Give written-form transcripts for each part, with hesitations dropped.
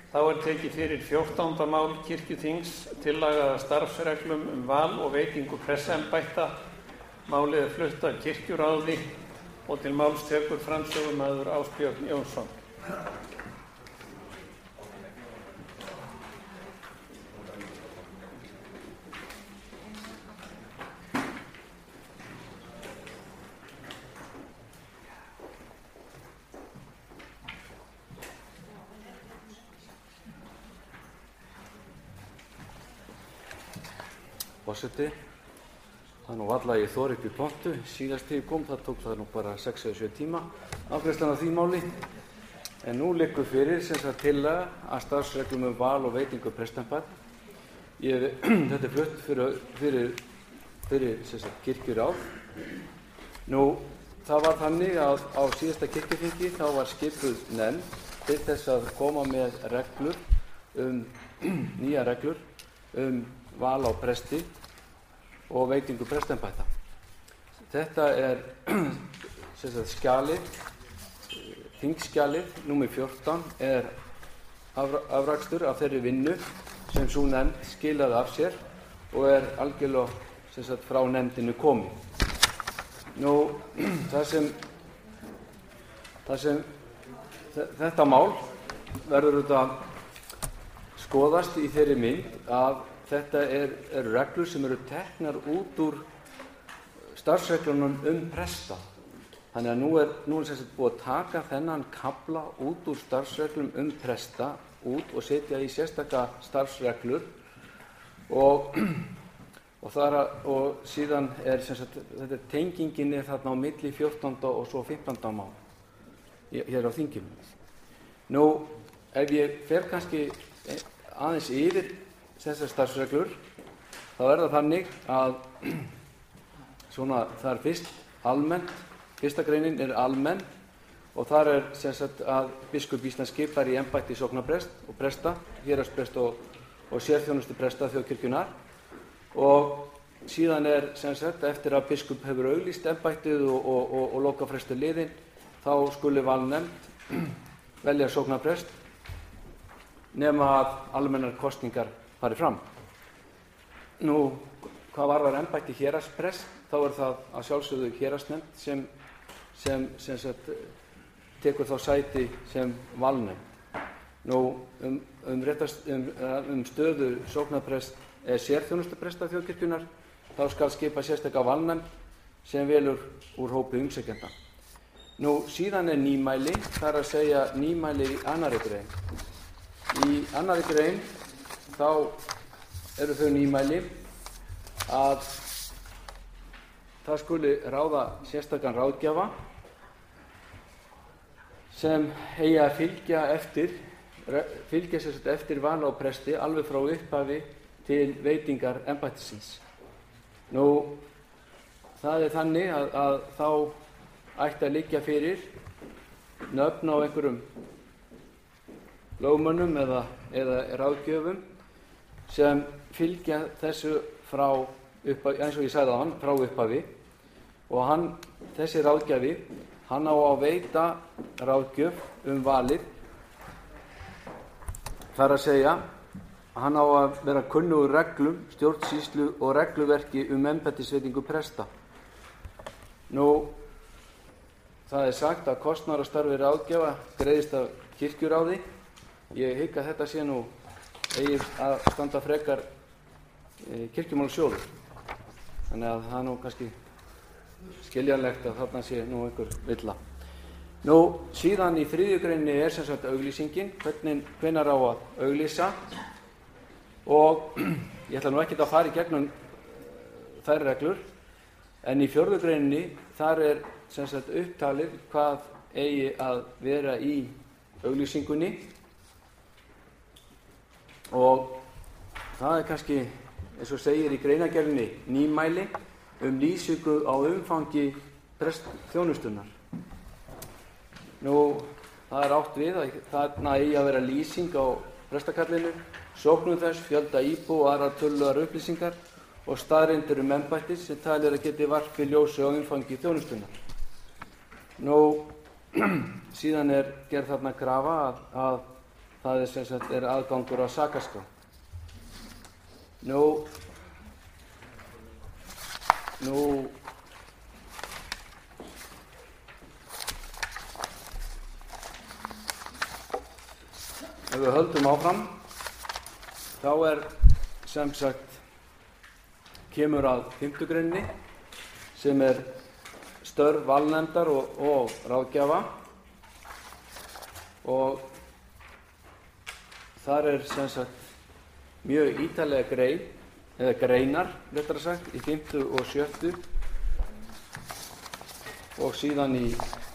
Þá tekið fyrir 14. mál kirkjuþings, tillaga að starfsreglum val og veitingu prestsembætta. Málið flutt af kirkjuráði og til máls tekur framsögumaður Ásbjörn Jónsson. Forseti, það nú varla ég þor upp í pontu, síðast þegar ég kom það tók það nú bara 6 eða 7 tíma afgreiðslan af því máli, en nú liggur fyrir sem sagt tillaga að starfsreglum val og veitingu prestsembætta. Þetta flutt fyrir sem sagt kirkjuráð. Nú, það var þannig að á síðasta kirkjuþingi þá var skipuð nefnd til þess að koma með reglur nýja reglur val á presti og veitingu prestsembætta. Þetta sem sagt skjalið, þingskjalið númer 14 afrakstur af þeirri vinnu sem sú nefnd skilaði af sér og algjörlega sem sagt frá nefndinu komið. Nú, þetta mál verður skoðast í þeirri mynd að þetta eru reglur sem eru teknar út úr starfsreglunum presta. Þannig að nú sem sagt búið að taka þennan kafla út úr starfsreglum presta út og setja í sérstaka starfsreglur og síðan sem sagt þetta tengingin þarna á milli 14. og svo 15. mál hér á þinginu. Nú, ef ég fer kannski aðeins yfir þessar starfsreglur, þá það þannig að það fyrst almennt, fyrsta greinin almenn og þar sem sagt að biskup Íslands skipar í embætti sóknarprest og presta, héraðsprest og sérþjónustupresta þjóðkirkjunnar og síðan sem sagt eftir að biskup hefur auglýst embættið og lokafrestur liðinn, þá skuli valnefnd velja sóknarprest nema að almennar kosningar fari fram. Nú, hvað varðar embætti héraðsprest, þá það að sjálfsögðu héraðsnefnd sem sagt tekur þá sæti sem valnefnd. Nú, stöðu sóknarprest sérþjónustupresta þjóðkirkjunnar, þá skal skipa sérstaka valnefnd sem velur úr hópi umsækjenda. Nú, síðan nýmæli, það að segja nýmæli í annarri grein. Í annarri grein þá eru þau nýmæli að það skuli ráða sérstakan ráðgjafa sem eigi að fylgja sem sagt eftir val á presti alveg frá upphafi til veitingar embættisins. Nú, það þannig að þá ætti að liggja fyrir nöfn á einhverjum lögmönnum eða ráðgjöfum sem fylgja þessu frá upphafi, eins og ég sagði áðan, frá upphafi og þessi ráðgjafi, hann á að veita ráðgjöf valið, þar að segja hann á að vera kunnugur reglum, stjórnsýslu og regluverki embættisveitingu presta. Nú, það sagt að kostnaður af starfi ráðgjafa greiðist af kirkjuráði. Ég hygg að þetta sé nú eigi að standa frekar kirkjumálasjóður. Þannig að það nú kannski skiljanlegt að þarna sé nú einhver villa. Nú, síðan í 3. greininni sem sagt auglýsingin, hvenær á að auglýsa og ég ætla nú ekkert að fara í gegnum þær reglur, en í 4. greininni þar sem sagt upptalið hvað eigi að vera í auglýsingunni og það kannski, eins og segir í greinargerðinni, nýmæli lýsingu á umfangi prestþjónustunnar. Nú, það átt við að þarna eigi að vera lýsing á prestakallinu, sóknum þess, fjölda íbúa og aðrar tölulegar upplýsingar og staðreyndir embættis sem talið að geti varpið ljósi á umfangi þjónustunnar. Nú, síðan gerð þarna krafa að það sem sagt er aðgangur að sakaskrá. Ef við höldum áfram, þá sem sagt kemur að 5. greininni sem störf valnefndar og ráðgjafa, og þar sem sagt mjög ítarlega greinar, réttara sagt, í 5. og 7. og síðan í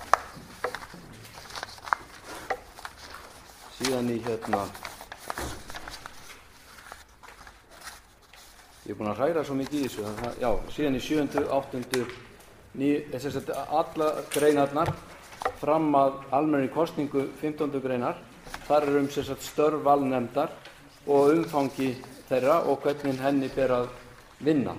ég er búinn að hræra svo mikið í þessu, síðan í 7., 8., 9., þess að allar greinarnar fram að almennri kosningu 15. greinar, þar sem sagt störf valnefndar og umfangi þeirra og hvernig henni ber að vinna.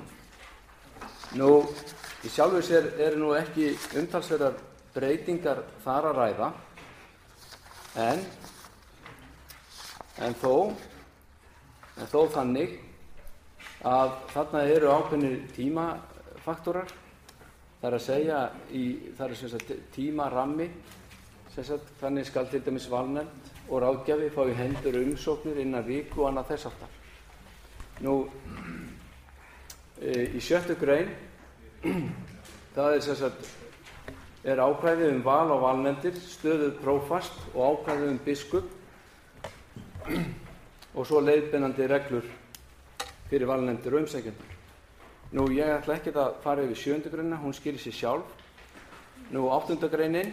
Í sjálfu sér nú ekki umtalsverðar breytingar þar að ræða, en þó þannig að þarna eru ákveðnir tímafaktorar, það er að segja það er sem sagt tímarammi, sem sagt þannig skal til dæmis valnefnd og ráðgjafi fá í hendur umsóknir innan viku og annað þess háttar. Í 7. grein það sem sagt ákvæði val á valnefndir, stöðu prófast og ákvæði biskup og svo leiðbeinandi reglur fyrir valnefndir og umsækjendur. Ég ætla ekki að fara yfir 7. greinina, hún skýrir sig sjálf. 8. greinin,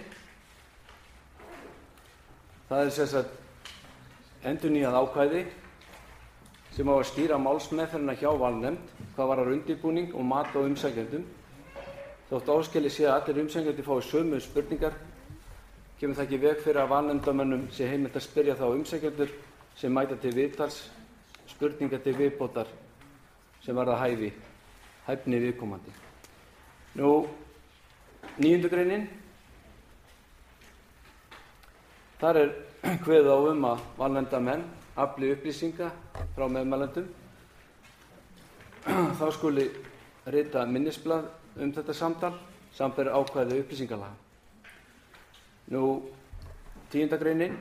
það sem sagt endurnýjað ákvæði sem á að stýra málsmeðferðina hjá valnefnd hvað varðar undirbúning og mat á umsækjendum. Þótt áskilið sé að allir umsækjendur fái sömu spurningar, kemur það ekki í veg fyrir að valnefndarmönnum sé heimilt að spyrja þá umsækjendur sem mæta til viðtals spurningar til viðbótar sem varða hæfni viðkomandi. 9. greinin, þar kveðið á að valnefndarmenn afli upplýsinga frá meðmælendum. Þá skuli rita minnisblað þetta samtal samanber ákvæði upplýsingalaga. 10. greinin,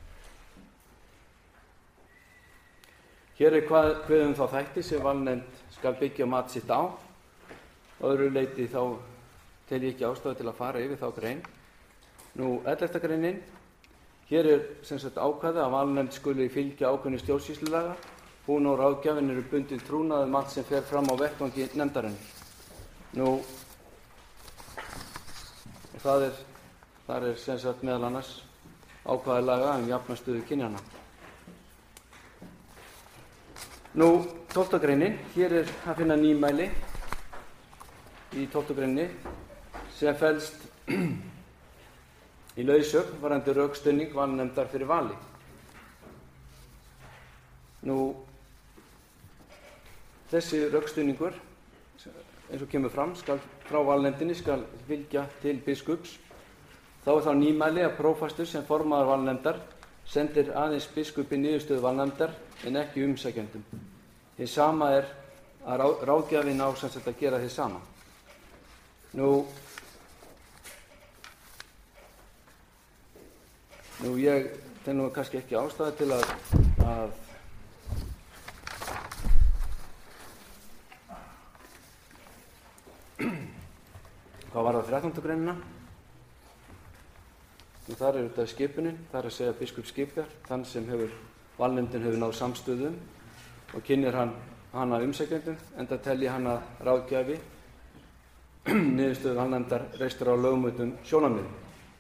hér kveðið þá þætti sem valnefnd skal byggja mat sitt á. Öðru leyti þá tel ég ekki ástæðu til að fara yfir þá grein. 11. greinin, hér sem sagt ákvæði að valnefnd skuli fylgja ákveðnu stjórnsýslulaga. Hún og ráðgjafinn eru bundin trúnaði mat sem fer fram á vettvangi nefndarinnar. Þar sem sagt meðal annars ákvæði laga jafna stöðu kynjanna. 12. greinin, hér að finna nýmæli í 12. greininni sem felst í leiðsögn varðandi rökstuðning valnefndar fyrir vali. Þessi rökstuðningur, eins og kemur fram, frá valnefndinni skal fylgja til biskups. Þá þá nýmæli að prófastur sem formaður valnefndar sendir aðeins biskupi niðurstöðu valnefndar en ekki umsækjendum. Hið sama að ráðgjafinn á sem sagt að gera hið sama. Ég tel kannski ekki ástæðu til að hvað var það 13. greinina? Þar þetta skipunin, þar að segja biskup skipar þann sem valnefndin hefur náð samstöðum og kynnir hana umsækjendum, enda telji hana ráðgjafi niðurstöðu valnefndar reistar á lögmætum sjónarmiðum.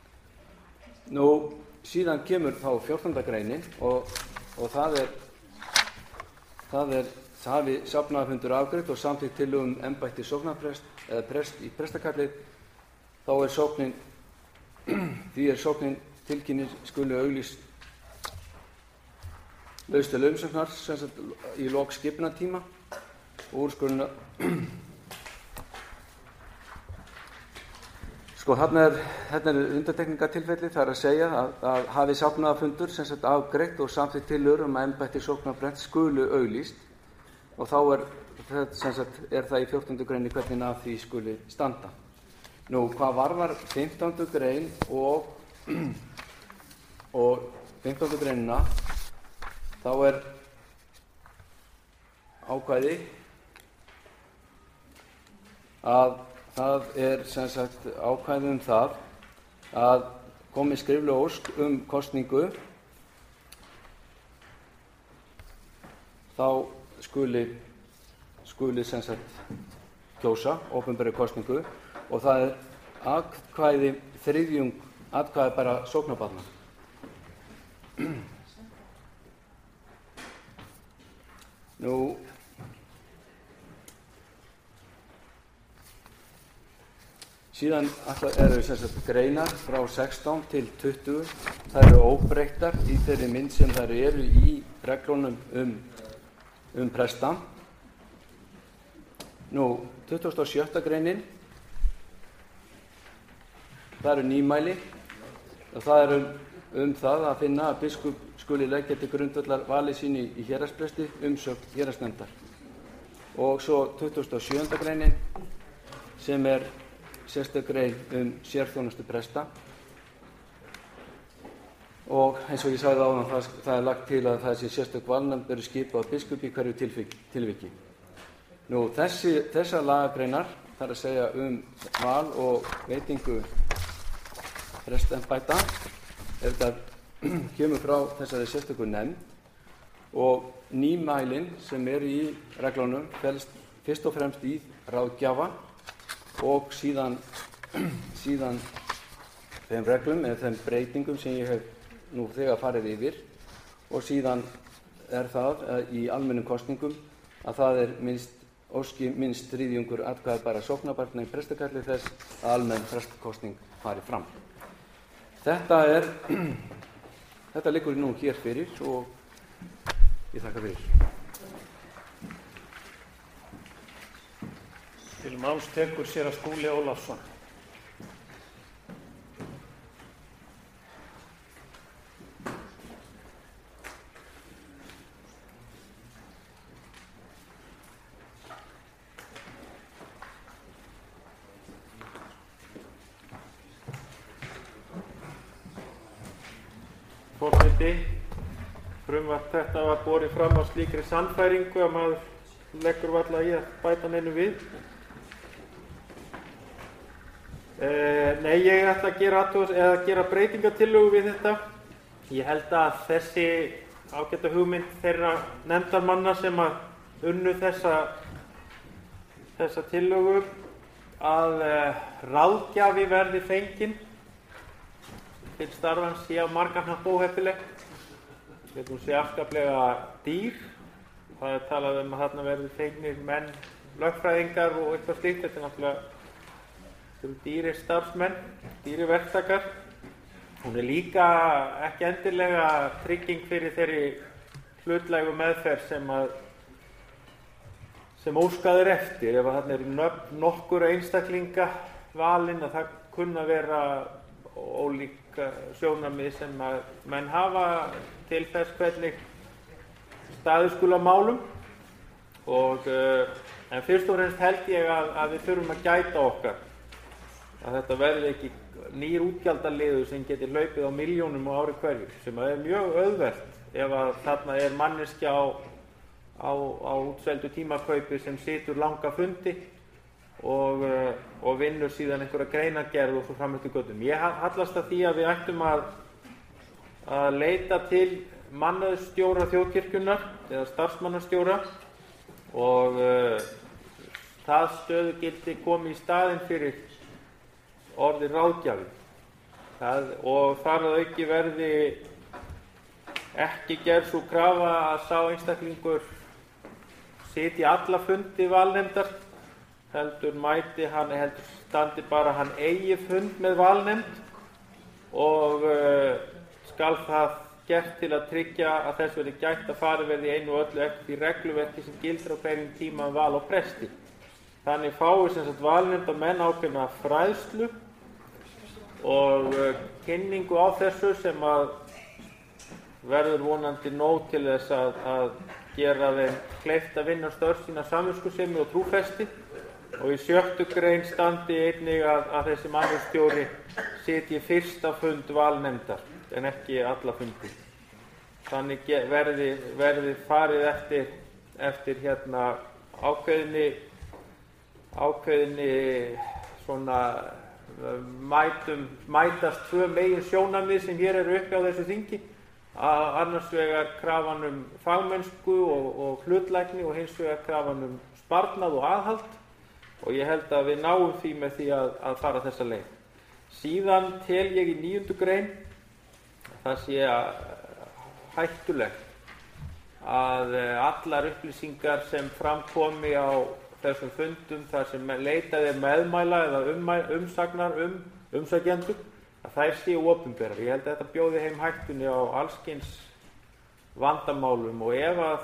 Síðan kemur þá 14. greinin og það hafi safnaðarfundur afgreitt og samþykkt tillögu embætti sóknarprest eða prest í prestakallið, þá sóknin tilkynnir skuli auglýst laus til umsóknar sem sagt í lok skipunartíma og úrskurðurinn Þarna er undantekningatilfelli, það er að segja að hafi safnaðarfundur sem sagt afgreitt og samþykkt tillögur að embætti sóknarprents skulu auglýst, og þá er það í 14. grein hvernig að því skuli standa. Hvað varðar 15. grein og 15. greinina, þá er ákvæði að það er ákvæði það að komi skrifleg ósk kosningu, þá skuli kjósa opinberri kosningu, og það er atkvæði þriðjung atkvæði bara sóknarbarna. Síðan eru greinar frá 16 til 20, það eru óbreyttar í þeirri mynd sem þær eru í reglunum presta. 27. greinin, það eru nýmæli, og það er það að finna að biskup skuli leggja til grundvallar vali sínu í héraðspresti umsögn héraðsnefndar. Og svo 27. greinin, sem er sérstök grein sérþjónustu presta, og eins og ég sagði áðan, það er lagt til að þessi sérstök valnefnd verður skipað af biskupi í hverju tilviki. Þessar lagagreinar, það er að segja val og veitingu prestembætta, þetta kemur frá þessari sérstöku nefnd, og nýmælin sem eru í reglunum felst fyrst og fremst í ráðgjafa, og síðan þeim reglum eða þeim breytingum sem ég hef nú þegar farið yfir, og síðan er það í almennum kosningum að það er minnst þriðjungur atkvæði bara sóknarbarna í prestakalli þess að almenn prestakosning fari fram. Þetta liggur nú hér fyrir, og ég þakka fyrir. Til máls tekur séra Skúli Ólafsson. Forseti, frumvarp þetta var borið fram á slíkri sannfæringu að maður leggur varla í að bæta neinu við. Nei, ég ætla að gera breytingatillögu við þetta. Ég held að þessi ágæta hugmynd þeirra nefndarmanna sem að unnu þessa tillögu, að ráðgjafi verði fenginn til starfans sé á margan hátt óheppileg. Hún sé afskaplega dýr. Það er talað að þarna verði fengnir menn, lögfræðingar og eitthvað slíkt. Þetta er náttúrulega dýrir starfsmenn, dýrir verktakar. Hún er líka ekki endilega trygging fyrir þeirri hlutlægu meðferð sem óskað er eftir. Ef þarna eru nokkur einstaklinga valin, að það kunna vera ólík sjónarmið sem að menn hafa til þess hvernig staðið skuli að málum, en fyrst og fremst held ég að við þurfum að gæta okkar að þetta verði ekki nýr útgjaldaliður sem getur hlaupið á milljónum á ári hverju, sem er mjög auðvelt ef að þarna er manneskja á útseldu tímakaupi sem situr langa fundi og vinnur síðan einhverja greinargerð og svo fram eftir götum. Ég hallast að því að við ættum að leita til mannaðsstjóra þjóðkirkjunnar eða starfsmannastjóra, og það stöðugildi komi í staðinn fyrir orðið ráðgjafi. Og þar að auki verði ekki gerð sú krafa að sá einstaklingur sitji alla fundi valnefndar, heldur standi bara hann eigi fund með valnefnd, og skal það gert til að tryggja að þess verði gætt að farið verði einu og öllu eftir því regluverki sem gildir á hverjum tíma val á presti. Þannig fái valnefndamenn ákveðna fræðslu og kynningu á þessu sem að verður vonandi nóg til þess að gera þeim kleift að vinna störf sína samviskusemi og trúfesti. Og í 6. grein standi einnig að þessi mannúðsstjóri sitji fyrsta fund valnefndar en ekki alla fundi. Þannig verði farið eftir hérna ákveðinni svona mætast tvö megin sjónarmið sem hér eru uppi á þessu þingi. Annars vegar krafan fagmennsku og hlutlægni og hins vegar krafan sparnað og aðhald. Og ég held að við náum því með því að fara þessa leið. Síðan tel ég í 9. grein það sé hættulegt að allar upplýsingar sem framkomi á þessum fundum þar sem leitað meðmæla eða umsagnar umsækjendur að þær séu opinberar. Ég held að þetta bjóði heim hættunni á allskyns vandamálum og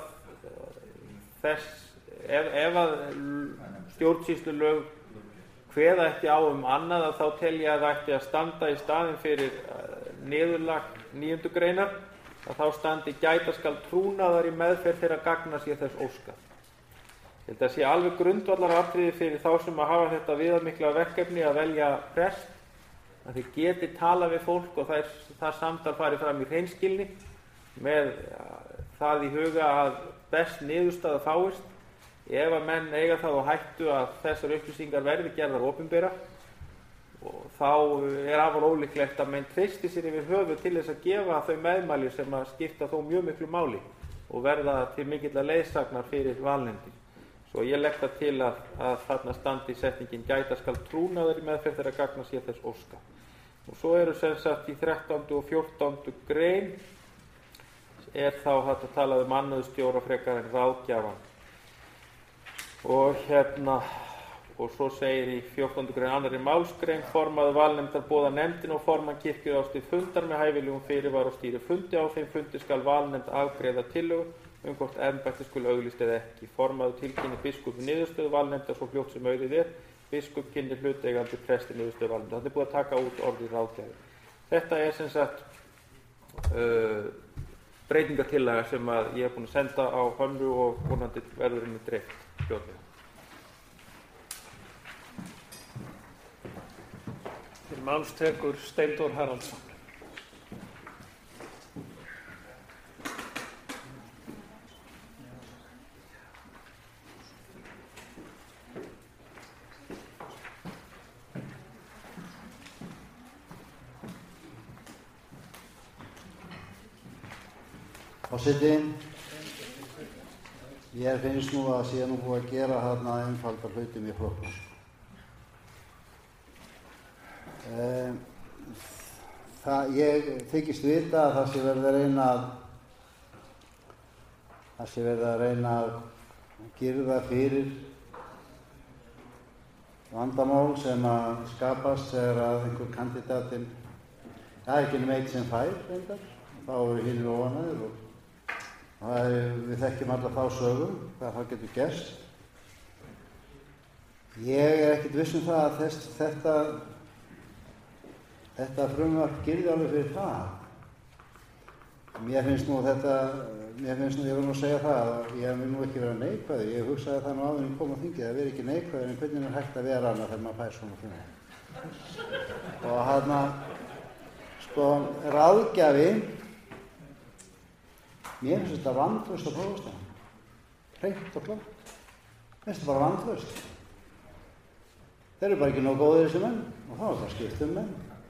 ef að stjórnsýslulög kveða ekki á annað þá tel ég að það ætti að standa í staðinn fyrir niðurlag 9. greinar að þá standi gæta skal trúnaðar í meðferð þeirra gagna sé þess óskað. Ég held að sé alveg grundvallaratriði fyrir þá sem að hafa þetta viðamikla verkefni að velja prest að þeir geti tala við fólk og það samtal fari fram í hreinskilni með það í huga að best niðurstaða fáist. Ef að menn eiga það á hættu að þessar upplýsingar verði gerðar opinberar og þá afar ólíklegt að menn treysti sér yfir höfuð til þess að gefa þau meðmæli sem að skipta þó mjög miklu máli og verða til mikillar leiðsagnar fyrir valnefndir. Svo ég legg það til að þarna standi setningin gæta skal trúnaðar í meðferð þeirra gagna sé þess óska. Og svo eru sem sagt í 13. og 14. grein þá hægt að tala mannúðsstjóra frekar en ráðgjafan. Og svo segir í 14. grein 2. málsgrein formaður valnefndar boða nefndin og formann kirkjuráðs til fundar með hæfilegum fyrirvara og stýri fundi. Á þeim fundi skal valnefnd afgreiða tillögu hvort embættið skuli auglýst eða ekki. Formaður tilkynni biskupi niðurstöðu valnefndar svo fljótt sem auðið biskup kynni hlutaðeigandi presti niðurstöðu valnefndar. Þetta búið að taka út orðið ráðgjafi. Þetta sem sagt breytingartillaga sem ég búin að senda á Hönnu og vonandi verður henni dreift fljótlega. Til máls tekur Steindór Haraldsson. Forseti, ég finnst nú að sé nú búið að gera þarna einfaldar hluti mjög flokknum. Ég þykist vita að það sé verið að reyna að girða fyrir vandamál sem að skapast þegar að einhver kandidatinn, það ekki eitt sem fær reyndar, þá eru hinir óánægðir og við þekkjum alla þá sögum hvað það getur gerst. Ég ekkert viss það að þetta frumvarp girði alveg fyrir það. Mér finnst nú, ég vil nú segja það að ég vil nú ekki vera neikvæður. Ég hugsaði það nú áður en kom á þingið að vera ekki neikvæður en hvernig hægt að vera annað þegar maður fær svona frumvarp. Og ráðgjafi, mér finnst þetta vantraust á prófaststöðum. Hreint og klárt. Mér finnst þetta bara vantraust. Þeir eru bara ekki nógu góðir þessi menn og þá er það skipt menn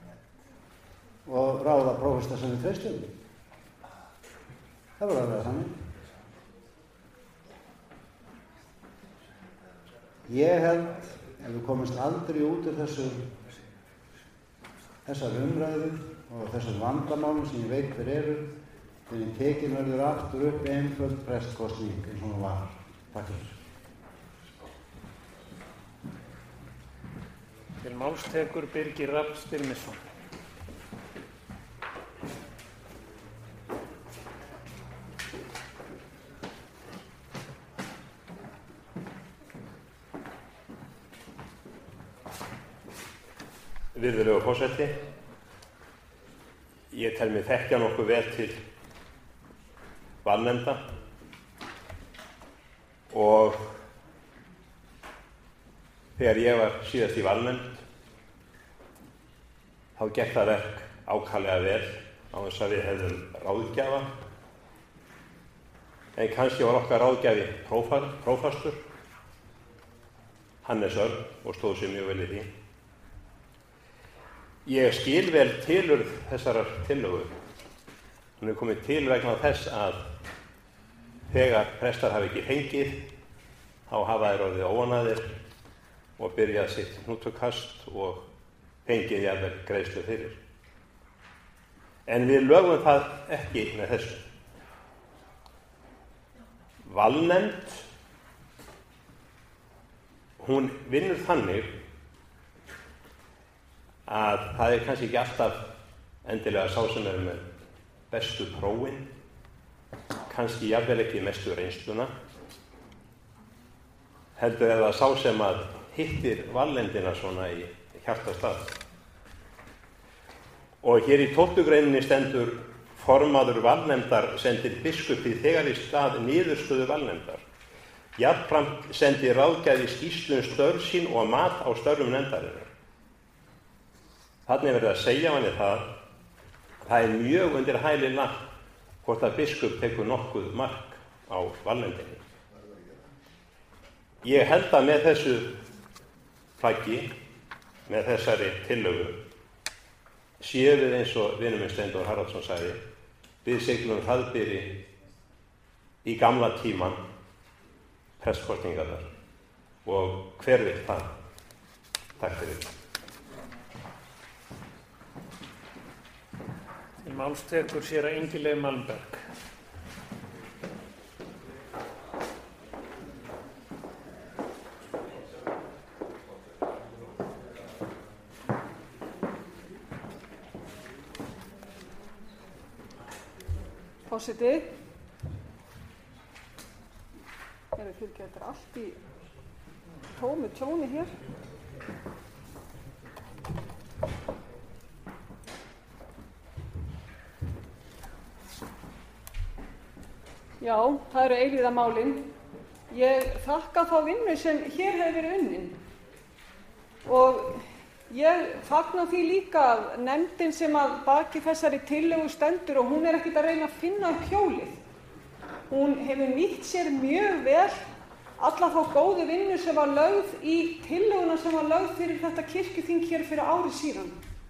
og ráða prófasta sem við treystum. Það verður að vera þannig. Ég held ef við komumst aldrei út úr þessar umræðu og þessar vandamálum sem ég veit hver eru, þegar tekin verður aftur upp einföld prestkosning eins og hún var. Takk fyrir. Til máls tekur Birgir Rafn Styrmisson. Virðulegur forseti, ég tel mig þekkja nokkuð vel til valnefnda og þegar ég var síðast í valnefnd þá gekk það verk ákaflega vel á þess að við hefðum ráðgjafa, en kannski var okkar ráðgjafi prófastur Hannes Örn og stóð sér mjög vel í því. Ég skil vel tilurð þessarar tillögu. Hún er komin til vegna þess að þegar prestar hafa ekki fengið þá hafa þeir orðið óánægðir og byrjað sitt hnútukast og fengið jafnvel greiðslu fyrir. En við lögum það ekki með þessu. Valnefnd, hún vinnur þannig að það er kannski ekki alltaf endilega sá sem er með bestu prófin, kannski jafnvel ekki mestu reynsluna, heldur er það sá sem að hittir valnefndina svona í hjartastað. Og hér í 12. greininni stendur: formaður valnefndar sendir biskupi þegar í stað niðurstöðu valnefndar. Jafnframt sendi ráðgjafi skýrslu störf sín og mat á störfum nefndarinnar. Þannig verið að segja manni það er mjög undir hæli lagt hvort að biskup tekur nokkuð mark á valnefndinni. Ég held að með þessu plaggi, með þessari tillögu, séum við eins og vinur minn Steindór Haraldsson sagði, við siglum hraðbyri í gamla tíman, prestkosningarnar, og hver vill það? Takk fyrir. Til máls tekur séra Ingileif Malmberg. Forseti, þetta er allt í tómu tjóni hér. Já, það eru eilífðarmálin. Ég þakka þá vinnu sem hér hefur verið unnin og ég fagna því líka að nefndin sem að baki þessari tillögu stendur, og hún er ekkert að reyna að finna upp hjólið. Hún hefur nýtt sér mjög vel alla þá góðu vinnu sem var lögð í tillöguna sem var lögð fyrir þetta kirkjuþing hér fyrir ári síðan.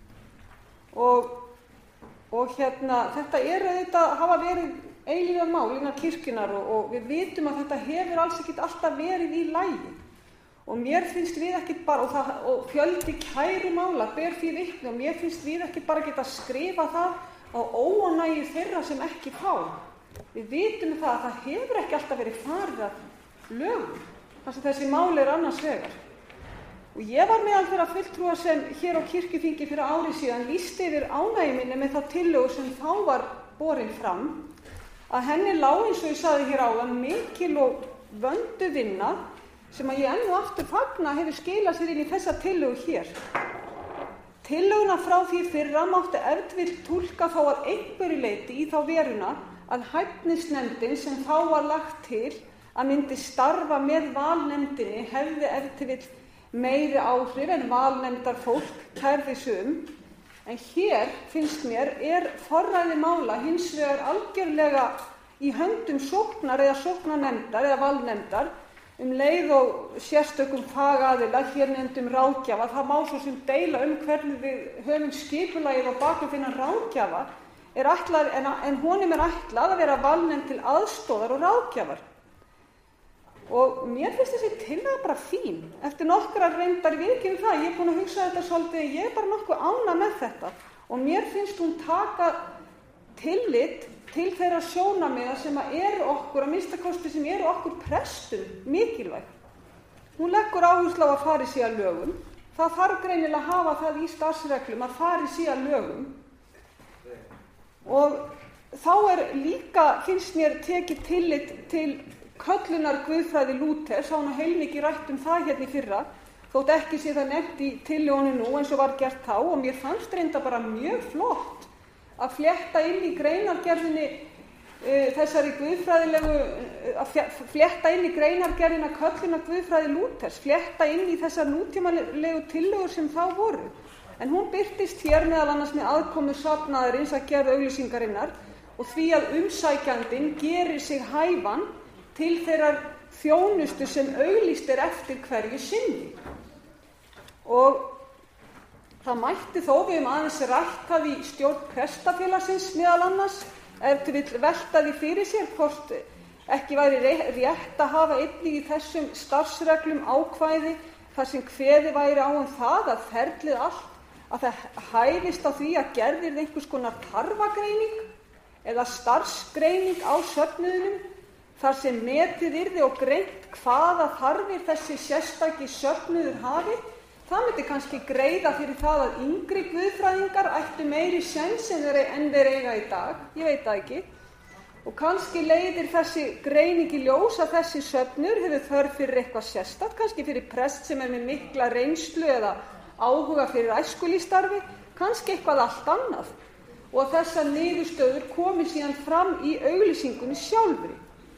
Og þetta er auðvitað hafa verið eilífðarmál innan kirkjunnar og við vitum að þetta hefur alls ekkert alltaf verið í lagi. Og mér finnst við ekki bara, og fjöldi kærumála ber því vitni, og mér finnst við ekki bara geta skrifa það á óánægju þeirra sem ekki fá. Við vitum það að það hefur ekki alltaf verið farið að lögum, þar sem þessi mál er annars vegar. Og ég var meðal þeirra fulltrúa sem hér á kirkjuþingi fyrir ári síðan lýsti yfir ánægju minni með þá tillögu sem þá var borin fram, að henni lá, eins og ég sagði hér áðan, mikil og vönduð vinna sem að ég enn og aftur fagna hefur skilað sér inn í þessa tillögu hér. Tillöguna frá því fyrra mátti ef til vill túlka þá að einhverju leyti í þá veruna að hæfnisnefndin sem þá var lagt til að myndi starfa með valnefndinni hefði ef til vill meiri áhrif en valnefndar fólk kærði sig En hér finnst mér forræði mála hins vegar algjörlega í höndum sóknar eða sóknarnefndar eða valnefndar leið og sérstökum fagaðila, hér nefndum ráðgjafa. Það má svo sem deila hvernig við höfum skipulagið og bakum þennan ráðgjafa, en honum er ætlað að vera valnefnd til aðstoðar og ráðgjafar. Og mér finnst þessi tillaga bara fín. Eftir nokkrar reyndar viðkynning það, ég er búin að hugsa þetta svolítið, ég er bara nokkuð ánægð með þetta. Og mér finnst hún taka tillit til þeirra sjónarmiða sem eru okkur, að minnsta kosti sem eru okkur prestum mikilvæg. Hún leggur áherslu á að fari sig að lögum. Það þarf greinilega að hafa það í starfsreglum að fari sig að lögum. Og þá líka, finnst mér, tekið tillit til köllunar guðfræði Lúthers, sá hann heilmikið rætt það hérna í fyrra, þótt ekki sé það nefnt í tillögunni nú eins og var gert þá, og mér fannst reynda bara mjög flott að flétta inn í greinargerðinni þessari guðfræðilegu, að flétta inn í greinargerðina kölluna guðfræði Lúthers, flétta inn í þessar nútímalegu tillögur sem þá voru. En hún birtist hér meðal annars með aðkomu safnaðarins að gerð auglýsingarinnar og því að umsækjandinn gerir sig hæfan til þeirrar þjónustu sem auglýst eftir hverju sinni. Og það mætti þó, við höfum aðeins rætt það í stjórn Prestafélagsins meðal annars, ef til vill velta því fyrir sér hvort ekki væri rétt að hafa einnig í þessum starfsreglum ákvæði þar sem kveðið væri á það að ferlið allt, að það hæfist á því að gerð yrði einhvers konar þarfagreining eða starfsgreining á söfnuðinum þar sem metið yrði og greint hvaða þarfir þessi sérstaki söfnuður hafi. Það myndi kannski greiða fyrir það að yngri guðfræðingar ættu meiri séns en þeir eiga í dag, ég veit það ekki. Og kannski leiðir þessi greining í ljós að þessi söfnur hefur þörf fyrir eitthvað sérstakt, kannski fyrir prest sem með mikla reynslu eða áhuga fyrir æskulýðsstarfi, kannski eitthvað allt annað. Og að þessar niðurstöður komi síðan fram í auglýsingunni sjálfri.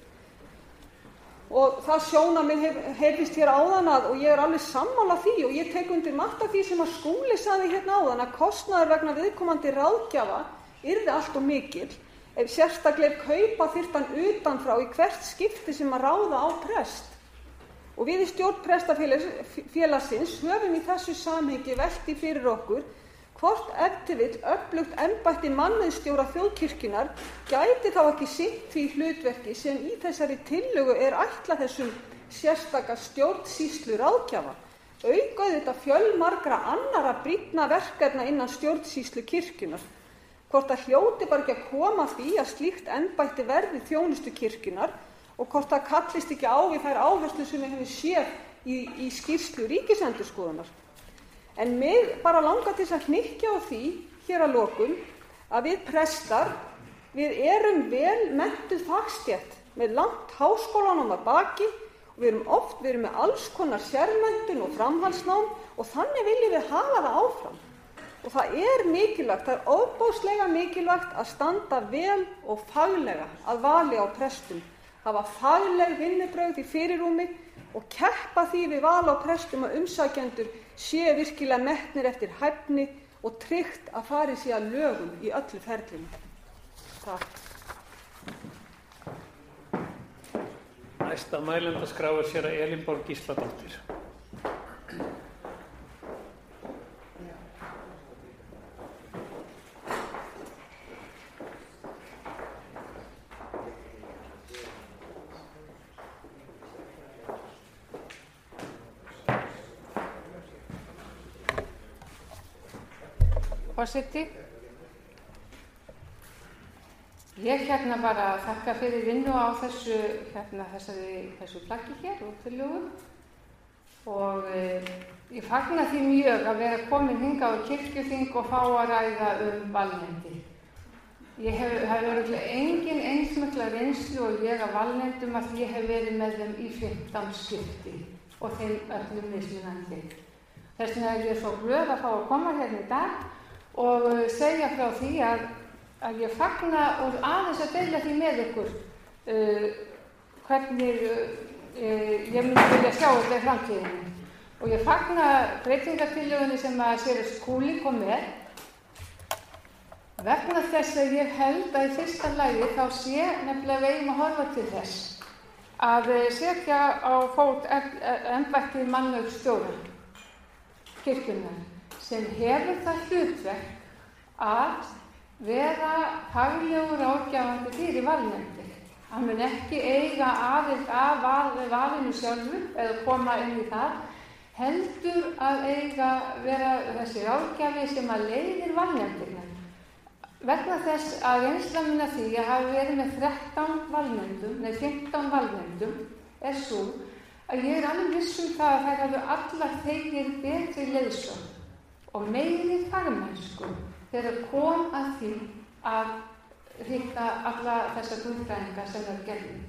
Og það sjónarmið heyrðist hér áðan og ég alveg sammála því og ég tek undir margt af því sem að Skúli sagði hérna áðan að kostnaður vegna viðkomandi ráðgjafa yrði allt of mikil ef sérstaklega kaupa þyrfti hann utanfrá í hvert skipti sem að ráða á prest. Og við í stjórn Prestafélagsins höfum í þessu samhengi velt því fyrir okkur hvort ef til vill öflugt embætti mannauðsstjóra þjóðkirkjunnar gæti þá ekki sinnt því hlutverki sem í þessari tillögu ætlað þessum sérstaka stjórnsýslu ráðgjafa, auk auðvitað fjölmargra annarra brýnna verkefna innan stjórnsýslu kirkjunnar. Hvort það hljóti bara ekki að koma því að slíkt embætti verði þjónustu kirkjunnar og hvort það kallist ekki á við þær áherslur sem við höfum séð í skýrslu Ríkisendurskoðunar. En mig bara langar til að hnykkja á því hér að lokum að við prestar, við erum vel menntuð fagstétt með langt háskólanám að baki og við erum með alls konar sérmenntun og framhaldsnám og þannig viljum við hafa það áfram. Og það mikilvægt, það ofboðslega mikilvægt að standa vel og faglega að vali á prestum, hafa fagleg vinnubrögð í fyrirrúmi og keppa því við val á prestum að umsækjendur séu virkilega metnir eftir hæfni og tryggt að farið sé að lögum í öllu ferlinu. Takk. Næsta mælendaskrá séra Elínborg Gísladóttir. Forseti, ég bara þakka fyrir vinnu á þessu plaggi hér og tillögu og ég fagna því mjög að vera komin hingað á kirkjuþing og fá að ræða valnefndir. Ég hef örugglega engin eins mikla reynslu og ég af valnefndum að ég hef verið með þeim í 15 skipti og þeim öllum mismunandi. Þess vegna ég svo glöð að fá að koma hérna í dag og segja frá því að ég fagna og aðeins að deila því með ykkur hvernig ég myndi vilja sjá þetta í framtíðinni. Og ég fagna breytingartillögunni sem að séra Skúli kom með vegna þess að ég held að í fyrsta lagi þá sé nefnilega við eigum að horfa til þess að setja á fót embætti mannauðsstjóra kirkjunnar sem hefur það hlutverk að vera faglegur ráðgjafandi fyrir valnefndir. Hann mun ekki eiga aðild að valinu sjálfu eða koma inn í það, heldur að eiga vera þessi ráðgjafi sem að leiðir valnefndirnar. Vegna þess að reynsla mín af því að hafa verið með 15 valnefndum svo að ég alveg viss það að þær hafa allar þegið betri leiðsögn og meiri fagmennsku þegar kom að því að hitta alla þessar guðfræðinga sem það gerði.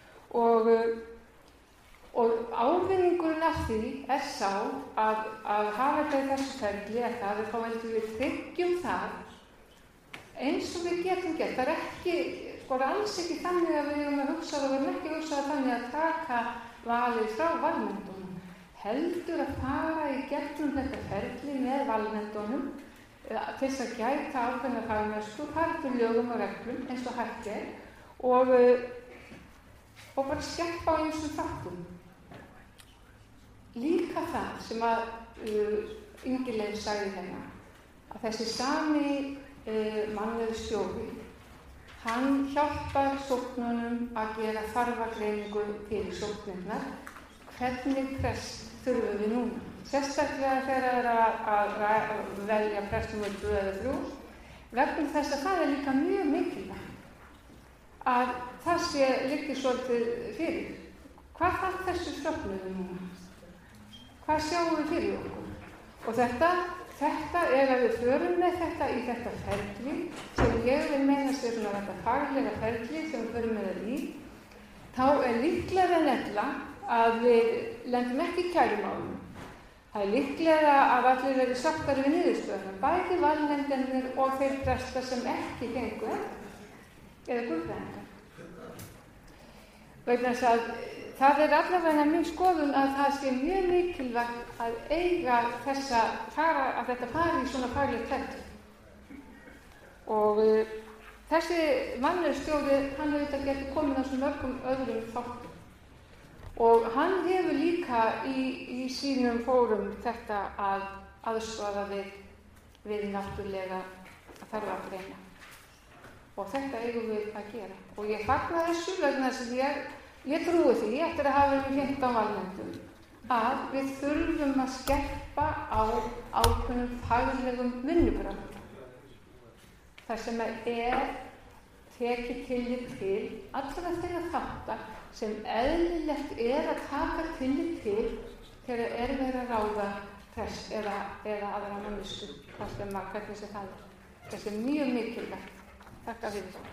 Og ávinningurinn af því sá að hafa þetta í þessu ferli það þá heldur við tryggjum það eins og við getum gert. Það ekki, alls ekki þannig að við erum að hugsa það, við erum ekki að hugsa það þannig að taka valið frá valnefndunum, heldur að fara í gegnum þetta ferli með valnefndunum til þess að gæta ákveðna fagmennsku, fara til lögum og reglum eins og hægt og bara skerpa á ýmsum þáttum. Líka það sem að Ingileif sagði hérna, að þessi sami mannlegu stjóri, hann hjálpar sóknunum að gera þarfagreiningu fyrir sóknirnar. Hvernig prest þurfum við núna? Sérstaklega þegar það er að velja prest númer 2 eða 3, vegna þess að það er líka mjög mikilvægt að það sé liggi svolítið fyrir. Hvað þarf þessu söfnuðu núna? Hvað sjáum við fyrir okkur? Og þetta að við förum með þetta í þetta ferli, sem ég vil meina sér svona þetta faglega ferli sem við förum með það í, þá er líklega nefnilega að við lendum ekki í kærumálum. Það er líklega að allir verið sáttari við niðurstöðuna, bæði valnefndarnir og þeir prestar sem ekki gengu eða guðfræðingar. Vegna þess að það er allavega mín skoðun að það sé mjög mikilvægt að eiga að þetta fari í svona faglegt ferli. Og þessi mannlegustjóri, hann auðvitað getur komin á svo mörgum öðrum þáttum. Og hann hefur líka í sínum fórum þetta að aðstoða við náttúrulega þarfagreina. Og þetta eigum við að gera. Og ég fagna þessu vegna þess að ég trúi því, eftir að hafa verið 15 valnefndum, að við þurfum að skerpa á ákveðnum faglegum vinnubrögðum. Það sem tekið tillit til allra þeirra þátta sem eðlilegt að taka tillit til þegar verið að ráða prest eða aðra manneskju, hvernig sem það er. Þessi er mjög mikilvægt. Takk að við.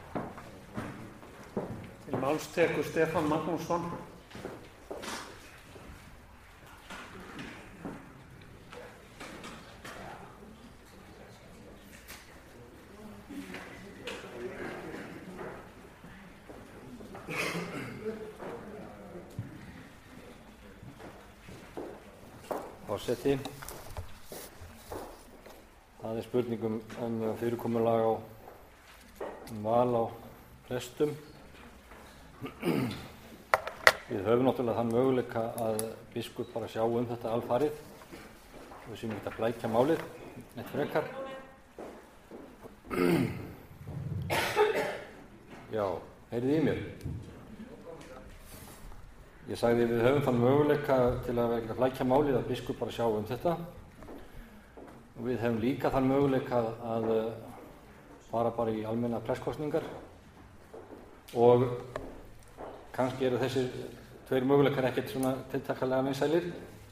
Til máls tekur Stefán Magnússon. Forseti, það er spurningum fyrirkomulag á val á prestum. Við höfum náttúrulega þann möguleika að biskup bara sjá þetta alfarið og við séum ekki að flækja málið neitt frekar. Já, heyrið í mér. Ég sagði við höfum þann möguleika til að vera ekki að flækja málið að biskup bara sjá þetta og við höfum líka þann möguleika að fara bara í almenna presskosningar og kannski eru þessir tveir möguleikar ekkert svona tiltakalega vinsælir.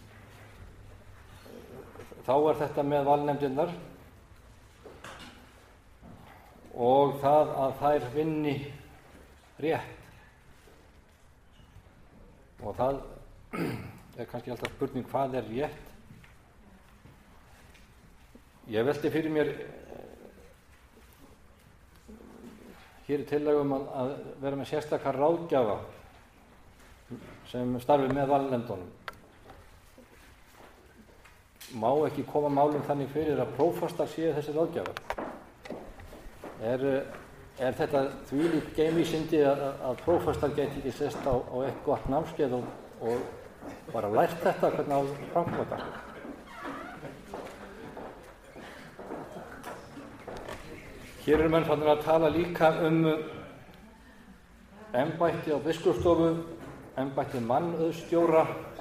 Þá er þetta með valnefndirnar og það að þær vinni rétt. Og það er kannski alltaf spurning hvað er rétt. Ég velti fyrir mér hér í tillögum að vera með sérstakar ráðgjafa sem starfi með valnefndunum. Má ekki koma málum þannig fyrir að prófastar séu þessi ráðgjafar? Er þetta þvílíkt geimvísindi að prófastar geti ekki sest á eitt gott námskeið og bara lært þetta hvernig á framkvæmda? Hér eru menn fannir að tala líka embætti á biskupsstofu, embætti mannauðsstjóra